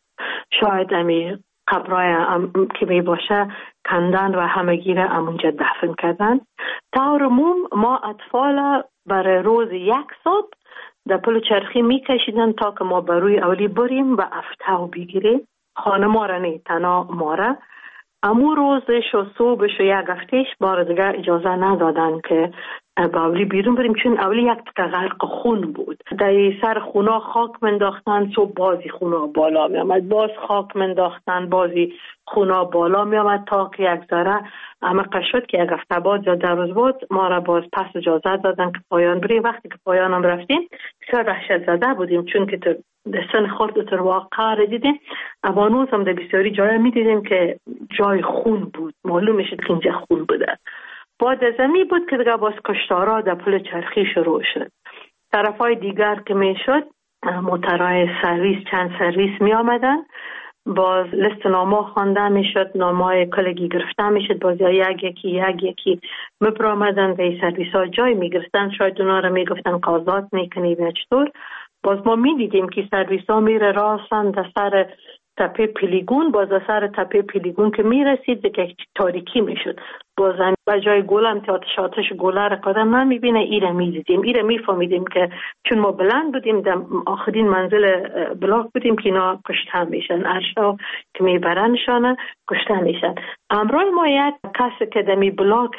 شاید امی قبرای که می باشه کندن و همگی را امونجا دفن کردن. طور عموم ما اطفال برای روز یک ساعت در پل چرخی می کشیدن تا که ما بروی اولی بریم و افتاو بگیریم. خانه ما را نه، تنها ما را. امو روزش و صبحش و یک هفتهش بار دیگه اجازه ندادن که با اولی بیرون بریم، چون اولی یک تکه غرق خون بود. در سر خونا خاک منداختن، صبح بازی خونا بالا می آمد، باز خاک منداختن، بازی خونا بالا می آمد تا که یک ذره عمق شد که یک هفته بعد یا در روز بود ما را باز پس اجازه دادن که پایان بریم. وقتی که پایان هم رفتیم بسیار وحشت زده بودیم، چون که تو دستن خورد تر واقع را دیدیم. اوانوز هم در بسیاری جای می دیدیم که جای خون بود، معلوم میشد که اینجا خون بوده. بعد از امی بود که دیگه باز کشتارا در پل چرخی شروع شد. طرفای دیگر که می شد موترهای سرویس، چند سرویس می آمدن، باز لست نامه خوانده می شد، نامه کلگی گرفته می شد، باز یک یکی یک یکی می برآمدن در سرویس ها جای می گرفتن. شاید اونا را می گفتن کازات می کنی یا چطور. باز ما می دیدیم که سرویس ها می راستن در سر تپه پیلیگون. باز در سر تپه پیلیگون که می رسید که تاریکی می شد، باز هم بجای گل هم تیاتش آتش گله را قدم نمی بینه. ایره می دیدیم، ایره می فهمیدیم که چون ما بلند بودیم در آخرین منزل بلاک بودیم که اینا کشته میشن، ارشا که می برنشانه کشته میشن. امروز ما یک کسی که دمی بلاک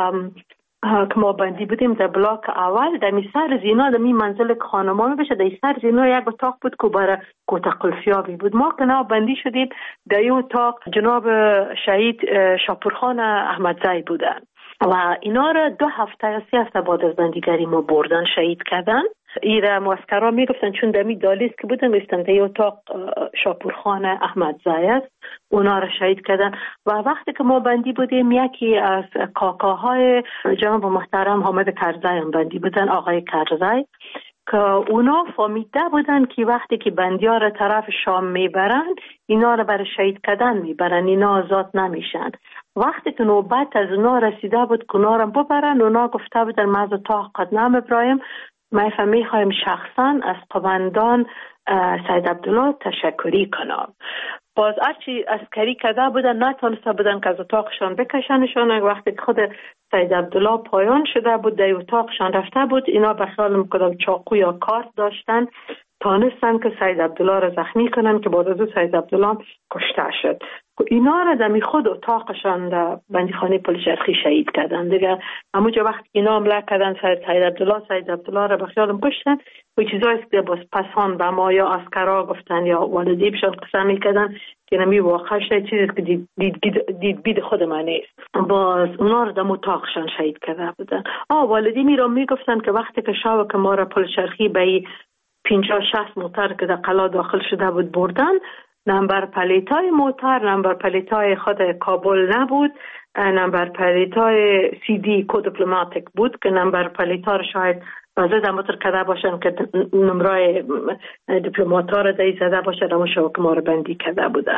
که ما بندی بودیم در بلاک اول، در می سر زینا در می منزل خانمان بشه، در سر زینا یک اتاق بود که برای کوتا قلفیابی بود. ما که نا بندی شدیم در این اتاق جناب شهید شاپورخان احمدزی بودن و اینا را دو هفته یا سی هفته بعد از بندیگری ما بردن شهید کردن. ایره معسکرها میگفتن چون دمی دالیست که بودن گفتن در اتاق شاپورخان احمدزی است، اونا را شهید کردن. و وقتی که ما بندی بودیم یکی از کاکاهای جناب محترم حامد کرزی هم بندی بودن، آقای کرزی، که اونا فهمیده بودن که وقتی که بندی‌ها را طرف شام میبرن اینا را برای شهید کردن میبرن، اینا آزاد نمیشن. وقتی که نوبت از اونا رسیده بود که اونا را ببرن، اونا گفته بودن ما از اتاق قدنام ابراهیم ما میخوایم شخصا از قبندان سید عبدالله تشکری کنم. باز هرچی عسکری کرده بودن نتونسته بودن که از اتاقشان بکشنشان. وقتی که خود سید عبدالله پایان شده بود در اتاقشان رفته بود، اینا به خیال میکردم چاقو یا کارت داشتن، تانستن که سید عبدالله را زخمی کنن که بعد از او سید عبدالله کشته شد. اینا را دمی خود اتاقشان در بندیخانه پلچرخی شهید کردن دیگه. همونجا وقت اینا حمله کردن سید عبدالله سید عبدالله را به خیالم کشتن و چیزایی که باز پسان به ما یا عسکرا گفتن یا والدیبشان قسم میکردن که نمی واقع شد چیزی که دید, دید, دید, دید بید خود من نیست. باز اونا را در اتاقشان شهید کرده بودن. آه والدی می را میگفتن که وقتی که شاو که ما را پلچرخی به پنجاه شصت موتر که در قلا داخل شده بود بردن، نمبر پلیتای موتر نمبر پلیتای خود کابل نبود، نمبر پلیتای سی دی کو دیپلماتیک بود که نمبر پلیتا شاید بازه در موتر کده باشن که نمرای دیپلماتا را دایی زده باشن اما شو که ما را بندی کده بودن.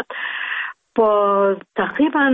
با تقریبا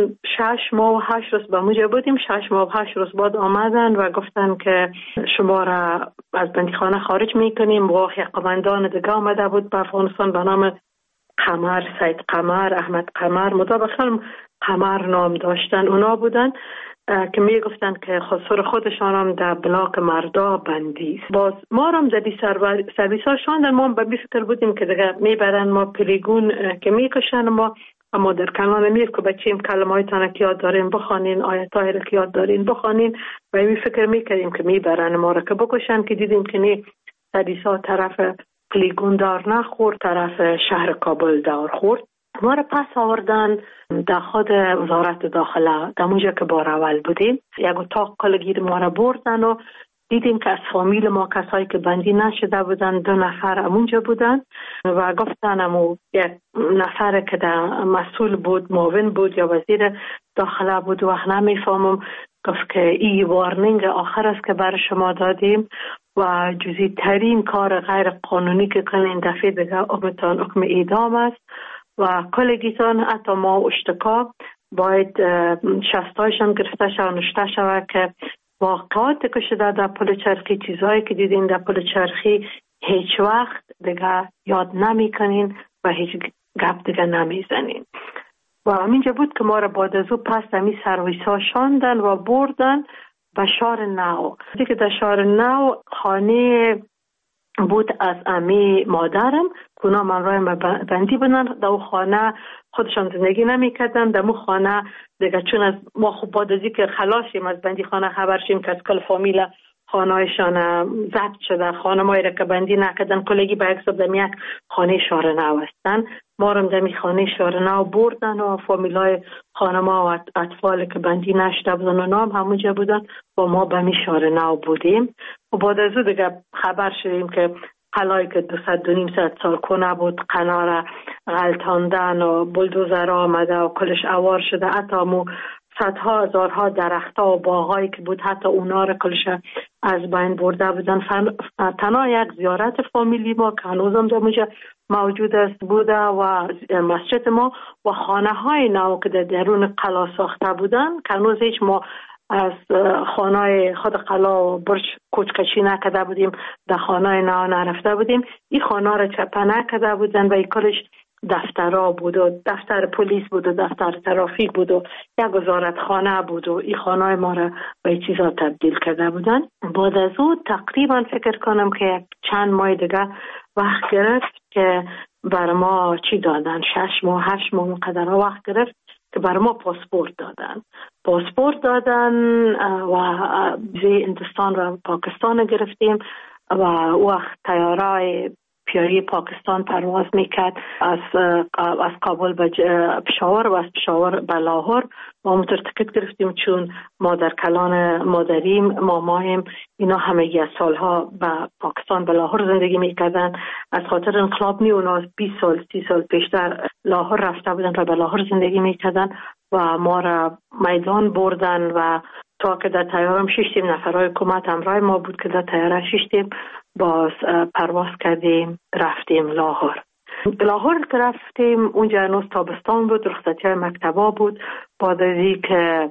شش ماه و هشت روز با موجه بودیم. شش ماه و هشت روز بعد آمدن و گفتن که شما را از بندیخانه خارج میکنیم. و یک قماندان دیگه آمده بود به افغانستان به نام قمر، سید قمر، احمد قمر، مطابقا قمر نام داشتن. اونا بودن که می گفتن که خسر خودشان هم در بلاک مردا بندی. باز ما هم در سرویس ها شاندن. ما به بی فکر بودیم که دیگه می برن ما پلیگون که می کشن ما اما در کنان میف که بچیم کلمه های تانه که یاد دارین بخوانین، آیت های را که یاد دارین بخوانین و می فکر می کردیم که می برن ما را که بکشن که دیدیم که نی سرویس ها طرف پلیگون دار نخورد، طرف شهر کابل دار خورد. ما را پس آوردن در خود وزارت داخله در اونجا که بار اول بودیم. یک اتاق کلگیر ما را بردن و دیدیم که از فامیل ما کسایی که بندی نشده بودن دو نفر امونجا بودن و گفتن امو یک نفر که در مسئول بود، معاون بود یا وزیر داخله بود و نمیفهمم، گفت که این وارنینگ آخر است که برای شما دادیم و جزئی ترین کار غیر قانونی که کنین دفعه دیگه امتان حکم اعدام است و کلگیتان حتی ما اشتکا باید شستایشان گرفته شود و نشته شود که واقعات که شده در پلچرخی، چیزهایی که دیدین در پلچرخی هیچ وقت دیگه یاد نمی کنین و هیچ گپ دیگه نمی زنین. و همینجا بود که ما را بعد از او پس همی سرویس ها شاندن و بردن به شهر نو. دیگه در شهر نو خانه بود از امی مادرم که اونا من رایم بندی بودن. در او خانه خودشان زندگی نمی کردن. در او خانه دیگه چون از ما خوب بعد ازی که خلاصیم از بندی خانه خبر شیم که از کل فامیل خانهایشان ضبط شده، خانه مایی را که بندی نکردن کلگی به یک صبح دمی یک خانه شهر نو هستن. ما رم دمی خانه شهر نو بردن و فامیل های خانه ما و اطفال که بندی نشده بودن و نام همونجا بودن و ما به می شهر نو بودیم. و بعد از او دیگه خبر شدیم که قلایی که دو ست دو نیم ست سال کنه بود قنار غلطاندن و بلدوزر آمده و کلش اوار شده. حتی مو صدها هزارها درختها و باغایی که بود حتی اونا را کلش از بین برده بودن. تنها یک زیارت فامیلی ما که هنوزم در اونجا موجود است بوده و مسجد ما و خانه های نو که در درون قلا ساخته بودن که هنوز هیچ ما از خانه خود قلا و برج کوچکشی نکده بودیم، در خانه نو نرفته بودیم. این خانه را چپه نکده بودن و این کلش دفترها بود و دفتر پلیس بود و دفتر ترافیک بود و یک وزارت خانه بود و این خانه ما را به این چیزا تبدیل کرده بودن. بعد از او تقریبا فکر کنم که چند ماه دیگه وقت گرفت که بر ما چی دادن، شش ماه هشت ماه قدر وقت گرفت که بر ما پاسپورت دادن. پاسپورت دادن و ویزای هندوستان و پاکستان گرفتیم و وقت طیاره پیایی پاکستان پرواز میکرد از از کابل به پشاور و از پشاور به لاهور. ما متر تکت گرفتیم چون مادر کلان مادریم مامایم اینا همه از سالها به پاکستان به لاهور زندگی میکردن. از خاطر انقلاب نی اونا بیست سال سی سال پیشتر لاهور رفته بودن و به لاهور زندگی میکردن و ما را میدان بردن و تا که در تیارم ششتیم نفرهای حکومت همراه ما بود که در تیاره ششتیم باز پرواز کردیم رفتیم لاهور. لاهور که رفتیم اونجا هنوز تابستان بود، رخصتی های مکتبا بود. بعد از این که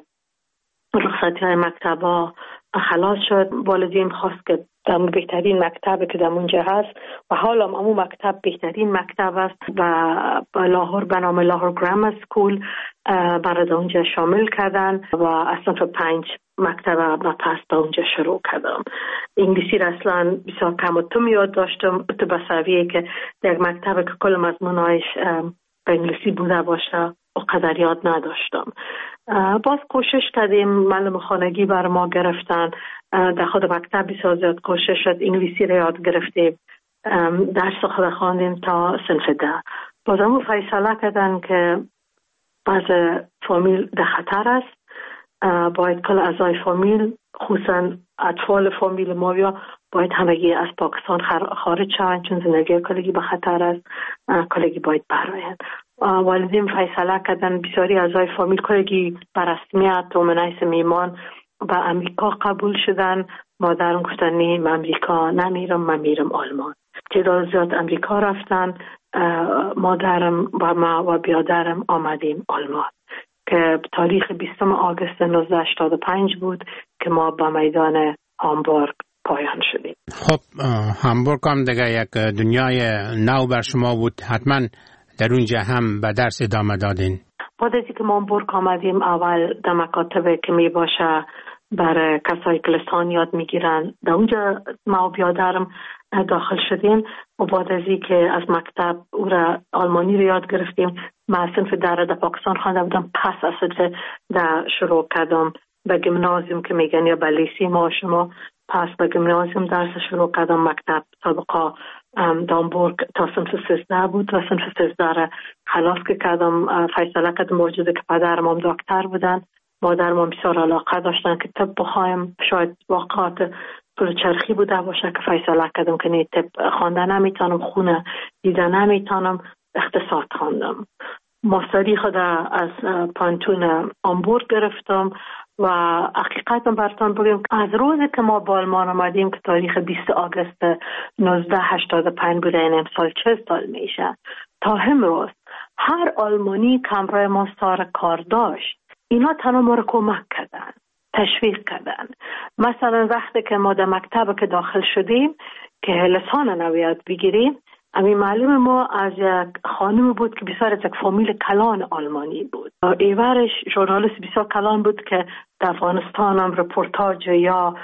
رخصتی های مکتبا خلاص شد والدین خواست که در بهترین مکتب که در اونجا هست و حالا هم امون مکتب بهترین مکتب است و لاهور به نام لاهور گرامر سکول برای اونجا شامل کردن و اصلا تو پنج مکتب و پس به اونجا شروع کردم. انگلیسی را اصلا بسیار کم و توم یاد داشتم تو بسویه که در مکتب که کل مضمونایش به انگلیسی بوده باشه اونقدر یاد نداشتم. باز کوشش کردیم، معلم خانگی بر ما گرفتن، در خود مکتب بسیار زیاد کوشش شد، انگلیسی را یاد گرفتیم، درس خود خواندیم تا صنف ده. باز همون فیصله کردن که بعض فامیل در خطر است، باید کل اعضای فامیل خصوصا اطفال فامیل ما یا باید همگی از پاکستان خارج شوند، چون زندگی کلگی به خطر است، کلگی باید برآیند. والدین فیصله کردن، بسیاری اعضای فامیل کلگی بر رسمیت و منیس میمان به امریکا قبول شدن. مادرم گفتن نه من امریکا نمیرم، من میرم آلمان. تعداد زیاد امریکا رفتن، مادرم و ما و بیادرم آمدیم آلمان که تاریخ بیستم آگوست نوزده هشتاد و پنج بود که ما به میدان هامبورگ پایان شدیم. خب هامبورگ هم دیگه یک دنیای نو بر شما بود، حتما در اونجا هم به درس ادامه دادین. بعد از اینکه ما هامبورگ آمدیم، اول در مکاتب که می باشه برای کسایی که لسان یاد میگیرن، در اونجا ما و بیادرم داخل شدیم و بعد از اینکه از مکتب او را آلمانی رو یاد گرفتیم، ما صنف در در پاکستان خوانده بودم، پس از در شروع کردم به گیمنازیوم که میگن یا به لیسی ما شما، پس به گیمنازیوم درس شروع کردم. مکتب سابقا دامبورگ تا صنف سیزده بود و صنف سیزده را خلاص که کردم. فیصله کردم موجوده که پدرم هم دکتر بودن، مادرم هم بسیار علاقه داشتن که طب بخوایم، شاید واقعات پلچرخی بوده باشه که فیصله کردم که نه طب خوانده نمیتونم، خونه دیده نمیتونم، اقتصاد خواندم. ماستری خود از پانتون هامبورگ گرفتم و حقیقتا براتون بگم از روزی که ما با آلمان آمدیم که تاریخ بیست آگوست نوزده هشتاد و پنج بوده، این امسال چه سال میشه، تا امروز هر آلمانی که همراه ما سر کار داشت، اینا تنها ما رو کمک کردن، تشویق کردن. مثلا وقتی که ما در مکتب که داخل شدیم که لسان نو یاد بگیریم، امی معلم ما از یک خانم بود که بسیار از یک فامیل کلان آلمانی بود. ایورش ژورنالیست بسیار کلان بود که در افغانستان هم رپورتاج یا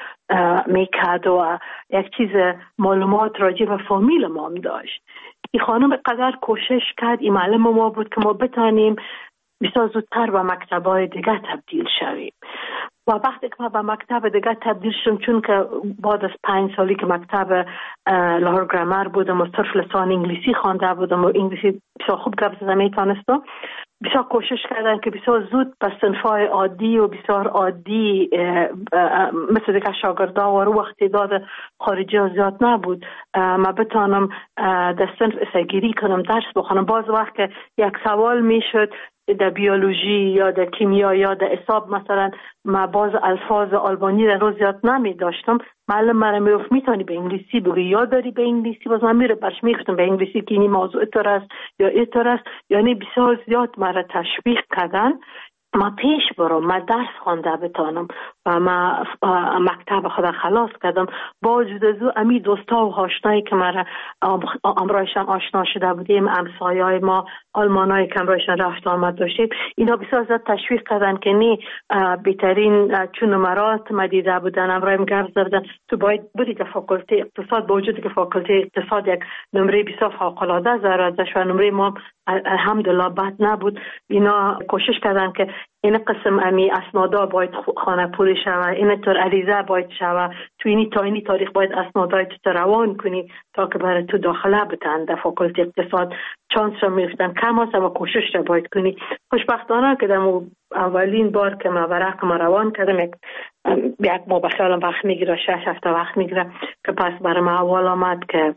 میکرد و یک چیز معلومات راجع به فامیل ما هم داشت. این خانم قدر کوشش کرد، این معلم ما بود که ما بتانیم بسیار زودتر به مکتب‌های دیگه تبدیل شویم. و وقتی که ما به مکتب دیگه تبدیل شدم، چون که بعد از پنج سالی که مکتب لاهور گرامر بودم و صرف لسان انگلیسی خوانده بودم و انگلیسی بسیار خوب گپ زدم میتونستم، بسیار کوشش کردن که بسیار زود به صنف‌های عادی و بسیار عادی مثل دیگه شاگردا و رو وقتی داد خارجی ها زیاد نبود، ما بتانم در صنف اسگیری کنم، درس بخونم. باز وقت که یک سوال میشد در بیولوژی یا در کیمیا یا در حساب، مثلا ما باز الفاظ آلمانی را روز یاد نمی داشتم، معلم مرا میگفت میتونی به انگلیسی بگی یا داری به انگلیسی، باز من میره برش میگفتم به انگلیسی که این موضوع اینطور است یا اینطور است. یعنی بسیار زیاد مرا تشویق کردن ما پیش برم، ما درس خوانده بتانم و ما مکتب خود خلاص کردم. با وجود از او امی دوستا و آشنایی که ما امرایشان آشنا شده بودیم، همسایه‌های ما آلمانایی که امرایشان رفت آمد داشتیم، اینا بسیار زیاد تشویق کردن که نه بهترین چون نمرات ما دیده بودن، امرایم گرد زدن تو باید بری که فاکولته اقتصاد، با وجود که فاکولته اقتصاد یک نمره بسیار فوق‌العاده داشت و نمره ما الحمدلله بد نبود. اینا کوشش کردن که این قسم امی اسنادا باید خانه پولی شوه، این طور عریضه باید شوه، تو اینی تا اینی تاریخ باید اسنادای تو روان کنی تا که برای تو داخله بتن در فاکولته اقتصاد. چانس را میفتن کم هست و کوشش را باید کنی. خوشبختانه که در اولین بار که ما ورق ما روان کردم، یک یک ما بخیالم وقت میگیره، شش هفته وقت میگیره که پس برای ما اول آمد که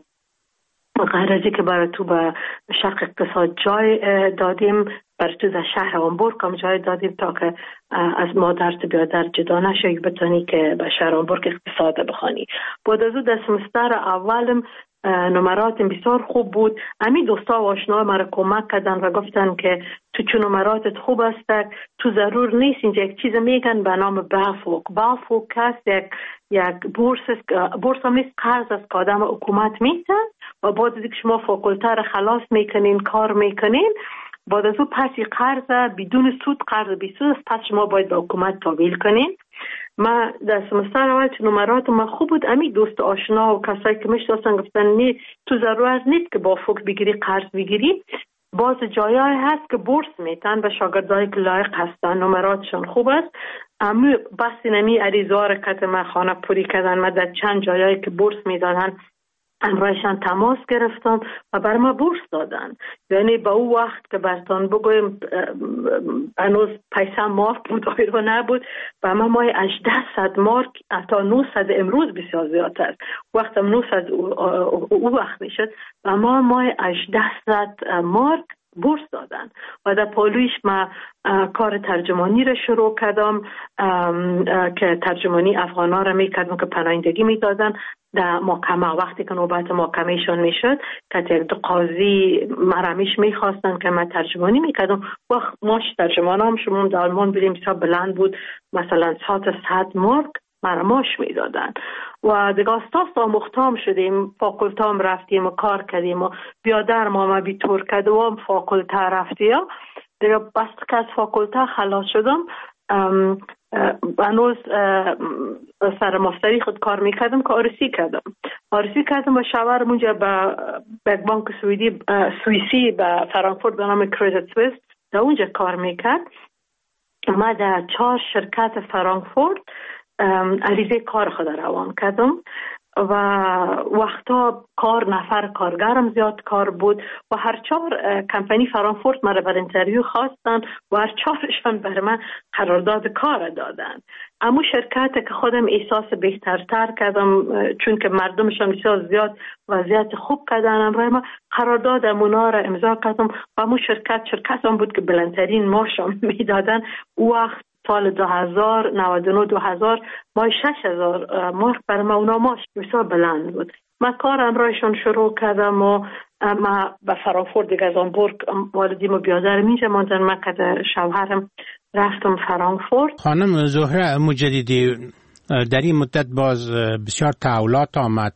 غرضی که برای تو به شرق اقتصاد جای دادیم، برای تو در شهر هامبورگ هم جای دادیم تا که از مادر تو بیادر جدا نشوی، بتانی که به شهر هامبورگ اقتصاد بخوانی. بعد از او در سمستر اولم نمراتم بسیار خوب بود. امی دوستا و آشنا مرا کمک کردن و گفتن که تو چون نمراتت خوب است، تو ضرور نیست اینجا یک چیز میگن به نام بافوک. بافوک هست یک یک بورس بورس هم نیست، قرض از که آدم حکومت میتن و بعد از اینکه شما فاکولته را خلاص میکنین، کار میکنین، بعد از او پسی قرض بدون سود، قرض بی سود است، پس شما باید به حکومت تحویل کنین. ما در سمستر اول چون نمرات ما خوب بود، امی دوست آشنا و کسایی که میشناسن گفتن نه تو ضرورت نیست که با فوق بگیری قرض بگیری، باز جایای هست که بورس میتن و شاگردایی که لایق هستن نمراتشون خوب است. اما بس نمی عریضا کت ما خانه پوری کردن. ما در چند جایایی که بورس میدادن امرایشان تماس گرفتم و بر ما بورس دادن. یعنی با او وقت که برتان بگویم هنوز پیسه مارک بود آیرو نبود و ما مای هجده صد مارک حتی نهصد امروز بسیار زیادتر وقت هم نهصد او وقت میشد و ما مای هجده صد مارک بورس دادن و در پالویش ما کار ترجمانی را شروع کردم که ترجمانی افغانا را میکردم که پناهندگی میدادن در محکمه. وقتی که نوبت محکمهشون میشد که یک دو قاضی مرمیش میخواستن که من ترجمانی میکردم و ماش ترجمان هم شما در آلمان بریم بسیار بلند بود، مثلا صد مارک مرماش میدادن و دیگه استاس آموختام شدیم، فاکولتام رفتیم و کار کردیم و بیادر ما ما بی طور کرده و فاکولته رفتیم دیگه. بس که از فاکولته خلاص شدم هنوز سر ماستری خود کار میکردم که آرسی کردم آرسی کردم و شاورم اونجا به بانک سوئدی سوئیسی به فرانکفورت به نام کریدیت سوئیس در اونجا کار میکرد. ما در چهار شرکت فرانکفورت عریضه کار خود روان کردم و وقتا کار نفر کارگرم زیاد کار بود و هر چهار کمپانی فرانکفورت مرا بر اینترویو خواستن و هر چهارشان بر من قرارداد کار دادن. اما شرکت که خودم احساس بهترتر کردم چون که مردمشان بسیار زیاد وضعیت خوب کردن امروز ما قرارداد امونا را امضا کردم و امو شرکت شرکت هم بود که بلندترین ماشم میدادن. وقت سال دو هزار نود و نه دو هزار مای شش هزار مارک بر ما اونا ماش بسیار بلند بود. من کارم رایشون شروع کردم و ما به فرانکفورت دیگه از آنبورگ والدیم و بیادرم اینجا ماندن. من که شوهرم رفتم فرانکفورت. خانم زهره مجددی در این مدت باز بسیار تحولات آمد،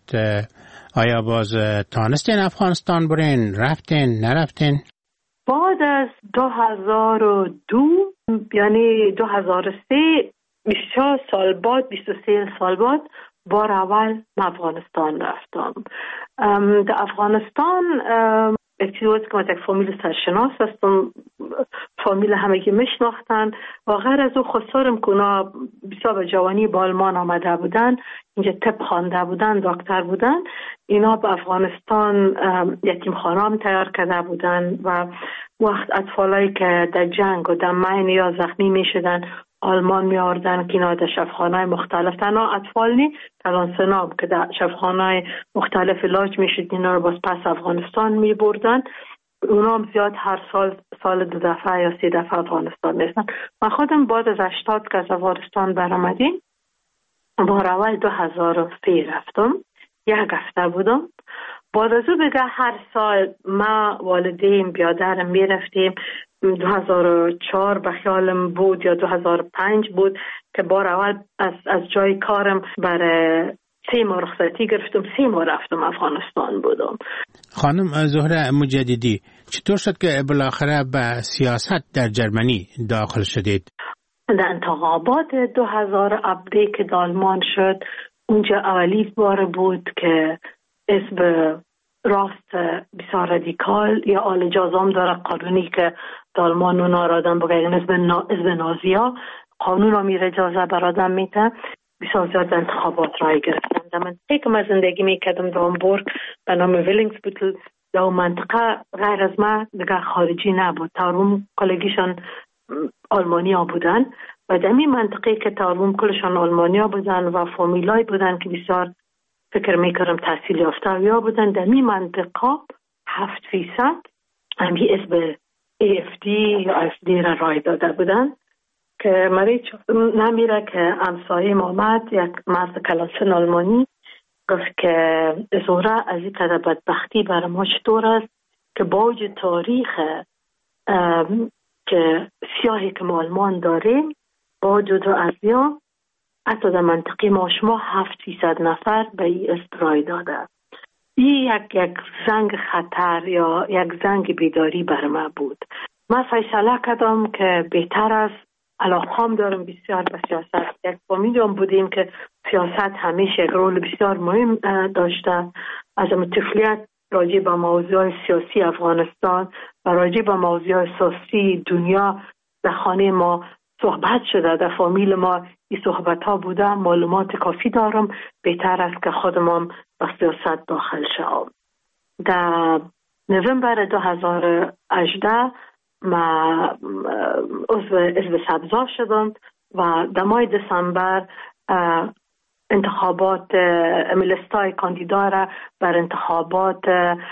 آیا باز تانستین افغانستان برین؟ رفتین؟ نرفتین؟ بعد از دو هزار و دو یعنی دو هزار و سه بیست و چهار سال بعد بیست و سه سال بعد بار اول افغانستان رفتم. در افغانستان اکتیوات که من یک فامیل سرشناس هستم، فامیل همگی میشناختن و غیر از او خسارم که اونا بسیار به جوانی با آلمان آمده بودن، اینجا طب خوانده بودن، دکتر بودن. اینا به افغانستان یتیم خانه هم تیار کرده بودن و وقت اطفالایی که در جنگ و در مین یا زخمی می شدن آلمان می آوردن که اینا در شفاخانه‌های مختلف تنها اطفال نی کلان سناب که در شفاخانه‌های مختلف علاج می شد اینا رو باز پس افغانستان می بردن. اونا هم زیاد هر سال سال دو دفعه یا سه دفعه افغانستان میستن. من خودم بعد از هشتاد که از افغانستان برآمدیم بار اول دو هزار و سه رفتم، یک هفته بودم. بعد از او بگه هر سال ما والدین بیادرم می رفتیم. دو هزار و چهار به خیالم بود یا دو هزار و پنج بود که بار اول از, از جای کارم برای سه ماه رخصتی گرفتم، سه ماه رفتم افغانستان بودم. خانم زهره مجددی چطور شد که بالاخره به سیاست در جرمنی داخل شدید؟ در انتخابات دو هزار و هفده که آلمان شد اونجا اولی بار بود که اسم راست بسیار رادیکال یا آل جازام داره قانونی که آلمان اونا را آدم بگه اسم نازی ها قانون را میره اجازه بر آدم میتن. بسیار زیاد انتخابات رای گرفتن. در منطقه که من زندگی میکردم در آمبورگ به نام ویلینگسبوتل، در اون منطقه غیر از من دیگه خارجی نبود. تاروم کلگیشان آلمانی ها بودن و در این منطقه که تاروم کلشان آلمانی ها بودن و فامیلای بودن که بسیار فکر میکردم تحصیل یافته یا بودن. در این منطقه هفت فیصد همی اسم ای اف دی یا اف دی را رای داده بودن که مریض نمیره که امسایه آمد یک مرد کلاسن آلمانی گفت که زهره از این قدر بدبختی برای ما چطور است که باج تاریخ که سیاهی که ما آلمان داریم با جدا از یا حتی در منطقه ما شما هفت فیصد نفر به این استرای داده. این یک یک زنگ خطر یا یک زنگ بیداری بر ما بود. من فیصله کردم که بهتر است، علاقه‌ام دارم بسیار به سیاست. یک فامیلم بودیم که سیاست همیشه یک رول بسیار مهم داشته. از اون طفولیت راجع به موضوع سیاسی افغانستان و راجع به موضوع سیاسی دنیا در خانه ما صحبت شده، در فامیل ما این صحبت ها بوده، معلومات کافی دارم. بهتر است که خودم به سیاست داخل شوم. در نوامبر دو هزار و هجده ما عضو حزب سبزا شدم و در ماه دسامبر انتخابات لیستای کاندیدا را بر انتخابات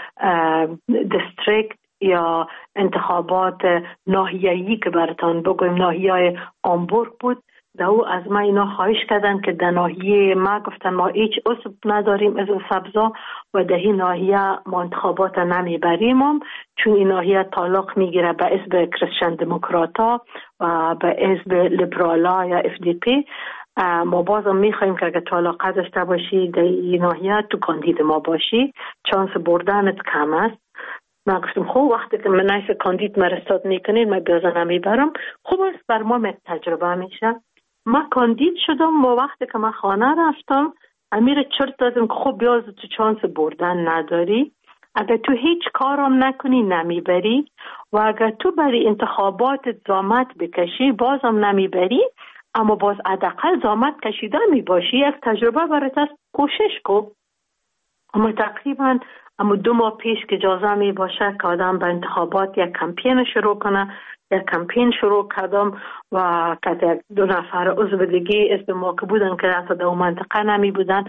دیستریکت یا انتخابات ناحیه‌ای که براتان بگویم ناحیه آمبورگ بود، در او از ما اینا خواهش کردن که در ناحیه ما گفتن ما هیچ عضو نداریم از سبزا و در این ناحیه ما انتخابات نمیبریم، چون این ناحیه تعلق میگیره به حزب کریستین دموکراتا و به حزب لیبرالا یا اف دی پی. ما بازم میخوایم که اگر تعلق داشته باشی در این ناحیه تو کاندید ما باشی، چانس بردنت کم است. ما گفتم خوب وقتی که من نایس کاندید مرستاد میکنین من بیازه نمیبرم، خوب است بر ما تجربه میشه. ما کاندید شدم و وقتی که من خانه رفتم امیر چرت دادم که خوب بیاز تو چانس بردن نداری، اگر تو هیچ کارم نکنی نمیبری و اگر تو برای انتخابات زحمت بکشی بازم نمیبری، اما باز حداقل زحمت کشیده می باشی، یک تجربه برات است، کوشش کن. اما تقریبا اما دو ماه پیش که اجازه می باشه که آدم به انتخابات یک کمپین شروع کنه، یک کمپین شروع کردم و که دو نفر عضو دیگه اسم ما که بودن که حتی در اون منطقه نمی بودن،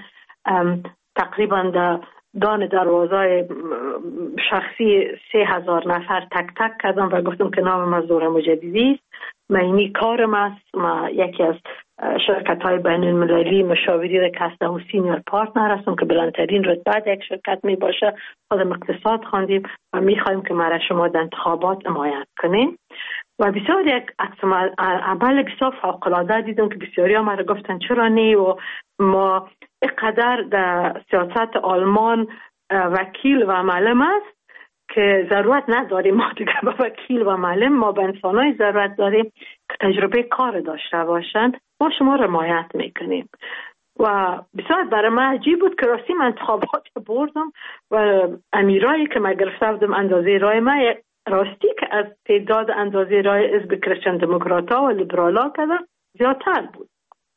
تقریبا در دان دروازه شخصی سه هزار نفر تک تک کردم و گفتم که نام ما زهره مجددی است، من اینی کارم است، ما یکی از شرکت های بین المللی مشاوری را کسته و سینیور پارتنر هستم که بلندترین رتبه یک شرکت می باشه. خودم اقتصاد خواندیم و می خواهیم که ما شما در انتخابات حمایت کنیم و بسیار یک عمل بسیار فوق العاده دیدم که بسیاری ها ما را گفتن چرا نه و ما اینقدر در سیاست آلمان وکیل و معلم است که ضرورت نداریم ما دیگه با وکیل و معلم، ما به انسانای ضرورت داریم که تجربه کار داشته باشند. ما شما را حمایت میکنیم و بسیار برای من عجیب بود که راستی من انتخابات بردم و امیرایی که من گرفته بودم اندازه رای من راستی که از تعداد اندازه رای حزب کریستین دموکراتا و لیبرالا کردن زیادتر بود.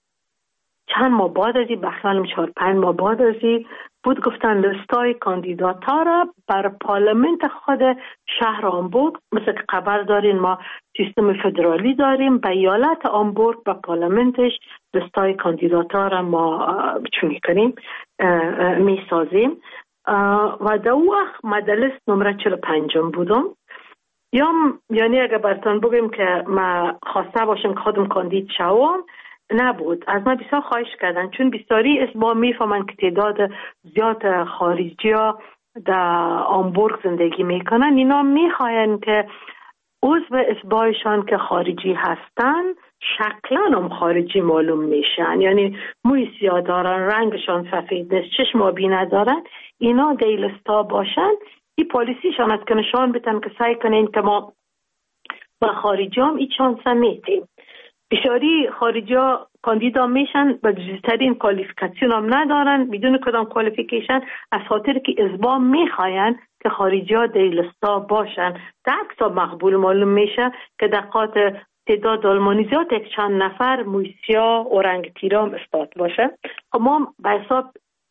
چند ماه بعد ازی بخیالم چهار پنج ماه بعد ازی بود گفتن لیستای کاندیداتا را بر پارلمنت خود شهر آمبورگ، مثل که خبر دارین ما سیستم فدرالی داریم، به ایالت آمبورگ و پارلمنتش لیستای کاندیداتا را ما چونی کنیم می سازیم و در اون وقت من در لیست نمره چهل و پنجم بودم. یا یعنی اگر براتون بگیم که ما خواسته باشم که خودم کاندید شوم نبود، از من بسیار خواهش کردن چون بسیاری اسبا میفهمن که تعداد زیاد خارجی ها در آمبورگ زندگی میکنن، اینا میخواین که عضو اسبایشان که خارجی هستن شکلا هم خارجی معلوم میشن، یعنی موی سیاه دارن، رنگشان سفید نیست، چشم آبی ندارن، اینا دیلستا باشن. این پالیسیشان است که نشان بدن که سعی کنین که ما با خارجی هم این چانس میتیم. بسیاری خارجی ها کاندیدا میشن و جزترین کوالیفیکاسیون هم ندارن، بدون کدام کوالیفیکیشن، از خاطر که ازبا میخواین که خارجی ها دیلستا باشن. در عکس مقبول معلوم میشه که دقات تعداد آلمانی زیاد یک چند نفر مویسیا و رنگ تیرام استاد باشه. ما به حساب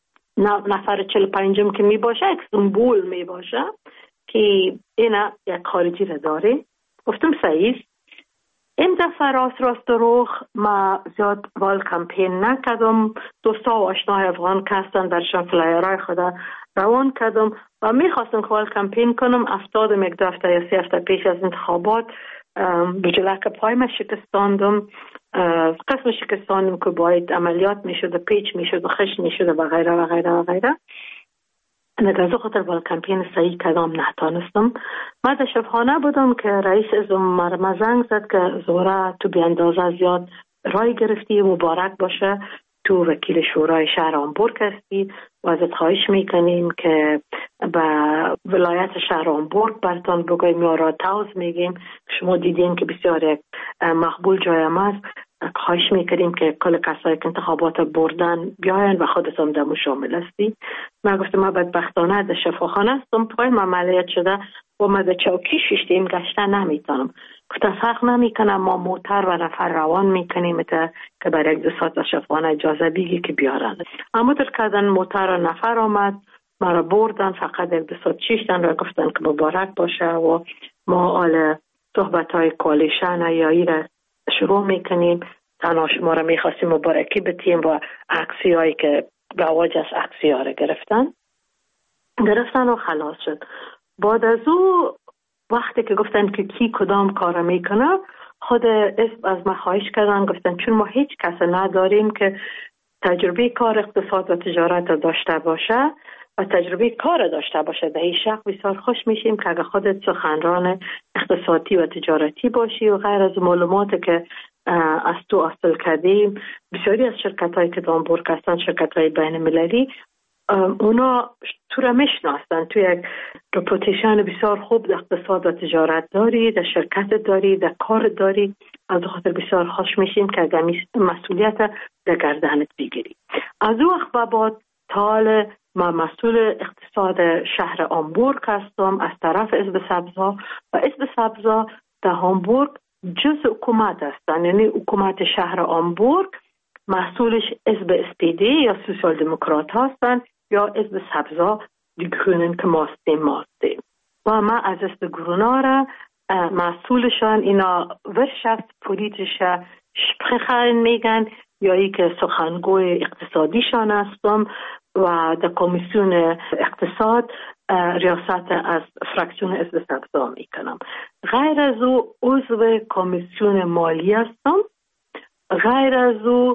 نفر چهل و پنجم که می باشه یک سمبول می باشه که اینا یک خارجی را داره. گفتم صحیح. این دفعه راست راست دروغ ما زیاد وال کمپین نکردم، دوستا و آشناهای افغان که هستن برشان فلایرهای خود روان کردم و میخواستم که وال کمپین کنم. افتادم یک دو هفته یا سه هفته پیش از انتخابات بجلک پای ما شکستاندم، قسم شکستاندم که باید عملیات میشد، پیچ میشد، خش میشد و غیره و غیره و غیره. نگرزو خاطر وال کمپین صحیح کدام نتانستم. من در شبخانه بودم که رئیس ازم مرمه زنگ زد که زهره تو بی اندازه زیاد رای گرفتی، مبارک باشه، تو وکیل شورای شهر آمبورگ هستی و ازت خواهش میکنیم که به ولایت شهر آمبورگ برتان بگویم یا راتاوز میگیم، شما دیدین که بسیار یک مقبول جای ما است، خواهش میکردیم که کل کسایی که انتخابات بردن بیاین و خودتون دمو شامل هستی. من گفتم ما بدبختانه در شفاخانه هستم، پای من عملیات شده و من در چوکی شیشتیم گشتن نمیتونم. گفتم فرق نمیکنه، ما موتر و نفر روان میکنیم تا که برای یک دو ساعت در شفاخانه اجازه بگی که بیارن. اما در کردن موتر و نفر آمد، ما را بردن، فقط یک دو ساعت شیشتن و گفتن که مبارک باشه و ما آل صحبت های کوالیشن یا ای را شروع میکنیم. تنها شما را میخواستیم مبارکی بتیم و عکسی هایی که رواج از عکسی ها را گرفتن گرفتن و خلاص شد. بعد از او وقتی که گفتن که کی کدام کار میکنه، خود اسم از ما خواهش کردن، گفتن چون ما هیچ کس نداریم که تجربه کار اقتصاد و تجارت داشته باشه و تجربه کار داشته باشه، در این شق بسیار خوش میشیم که اگه خودت سخنران اقتصادی و تجارتی باشی و غیر از معلومات که از تو حاصل کردیم. بسیاری از شرکت هایی که دانبورگ هستن، شرکت های بین المللی، اونا تو را میشناسن، تو یک رپوتیشن بسیار خوب در اقتصاد و تجارت داری، در شرکت داری، در کار داری. از خاطر بسیار خوش میشیم که اگر مسئولیت در گردنت بگیری. از او وقت بعد تا ما مسئول اقتصاد شهر هامبورگ هستم از طرف حزب سبزها و حزب سبزها در هامبورگ جز حکومت هستن، یعنی حکومت شهر هامبورگ مسئولش حزب اس پی دی یا سوسیال دموکرات هستن یا حزب سبزها دی گرونن که ماستیم ماستیم و ما از حزب گرونا را مسئولشان اینا ورشفت پولیتیشه شپخن میگن یا ای که سخنگوی اقتصادیشان هستم و در کمیسیون اقتصاد ریاست از فراکسیون حزب سبزها میکنم. غیر از او عضو کمیسیون مالی هستم. غیر از او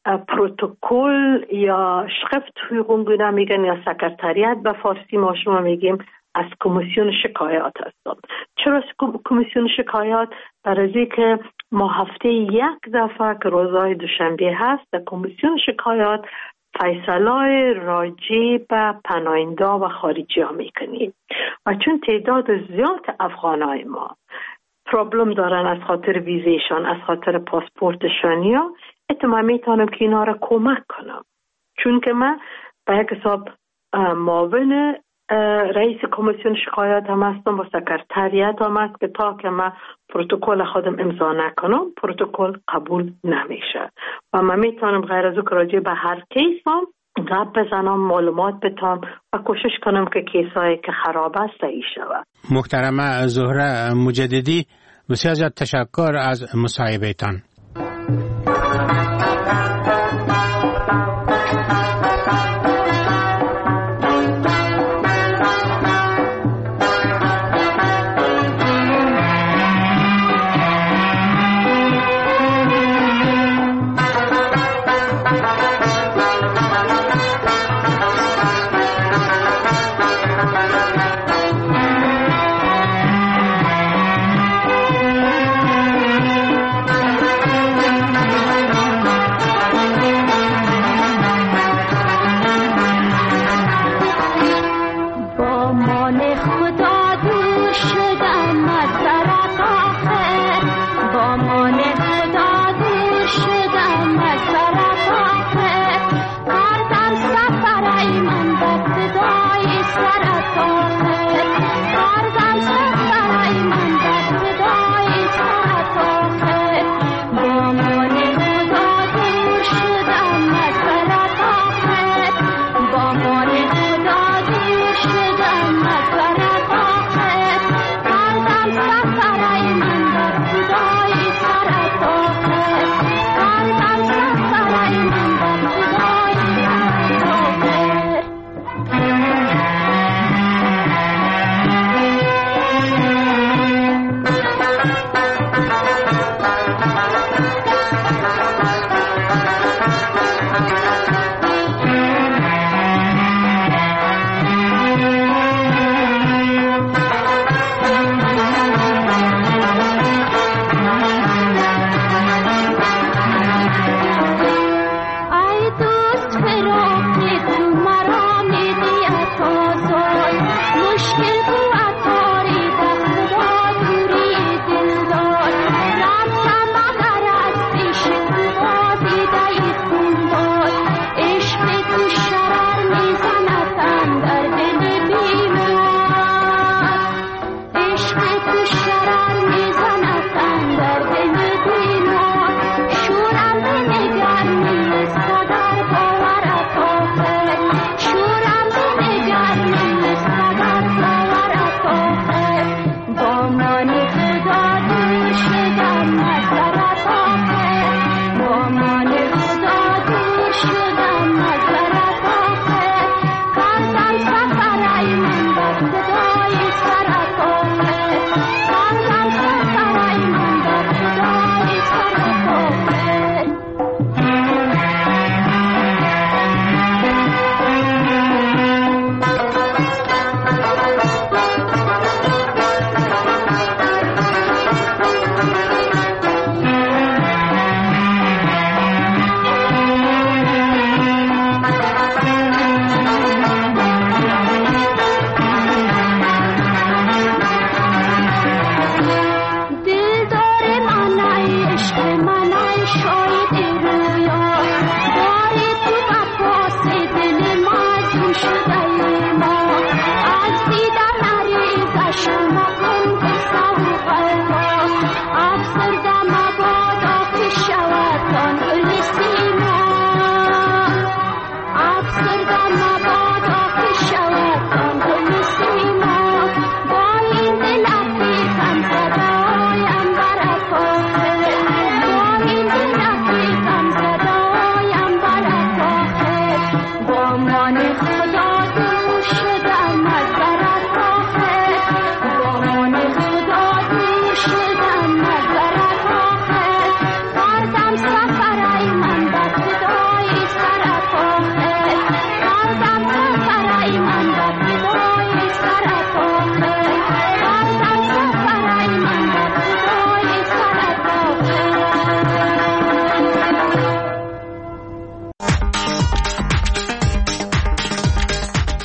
پروتکل یا شخفت حقوق میگن یا سکرتریت به فارسی ما شما میگیم از کمیسیون شکایات هستم. چرا کمیسیون شکایات؟ برای که ما هفته یک دفعه که روزهای دوشنبه هست در کمیسیون شکایات فیصلای راجع به پناهنده و خارجی ها میکنیم و چون تعداد زیاد افغانای ما پرابلم دارن از خاطر ویزیشان، از خاطر پاسپورتشان، یا اتمام میتونم که اینا را کمک کنم، چون که من به یک حساب معاون رئیس کمیسیون شکایات هم هستم و سکرتریت هم هست که تا که من پروتکل خودم امضا نکنم پروتکل قبول نمیشه و من میتونم غیر از او که راجع به هر کیس هم گپ بزنم، معلومات بتام و کوشش کنم که کیسایی که خراب است صحیح شود. محترمه زهره مجددی، بسیار زیاد تشکر از مصاحبهتان.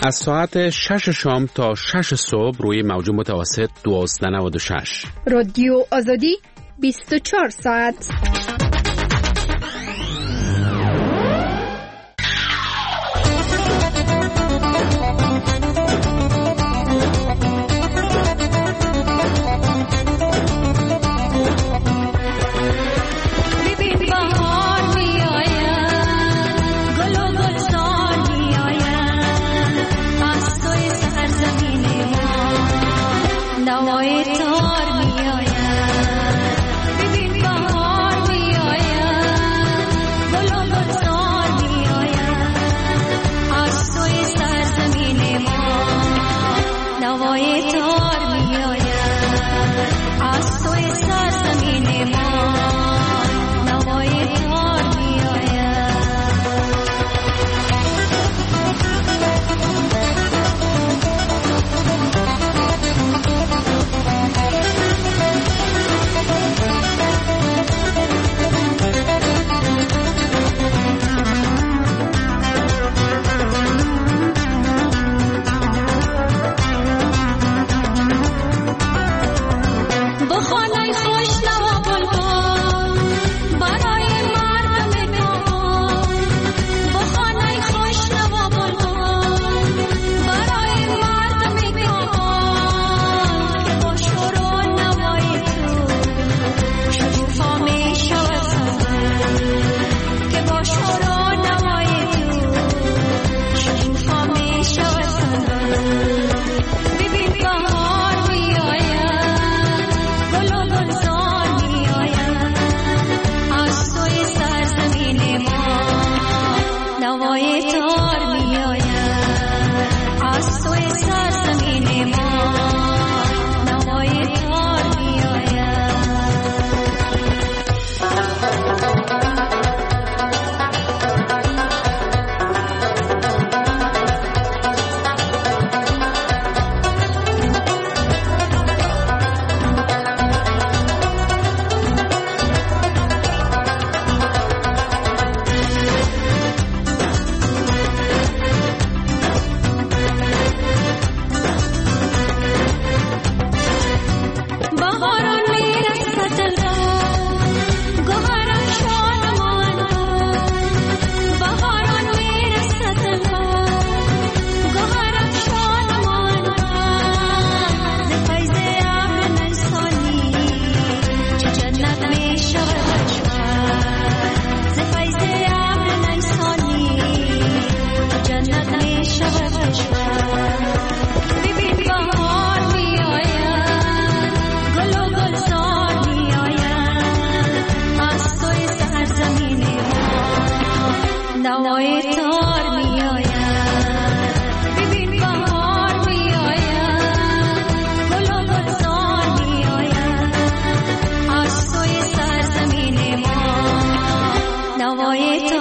از ساعت شش شام تا شش صبح روی موج متوسط دوازده نود و شش. رادیو آزادی بیست و چهار ساعت. نوای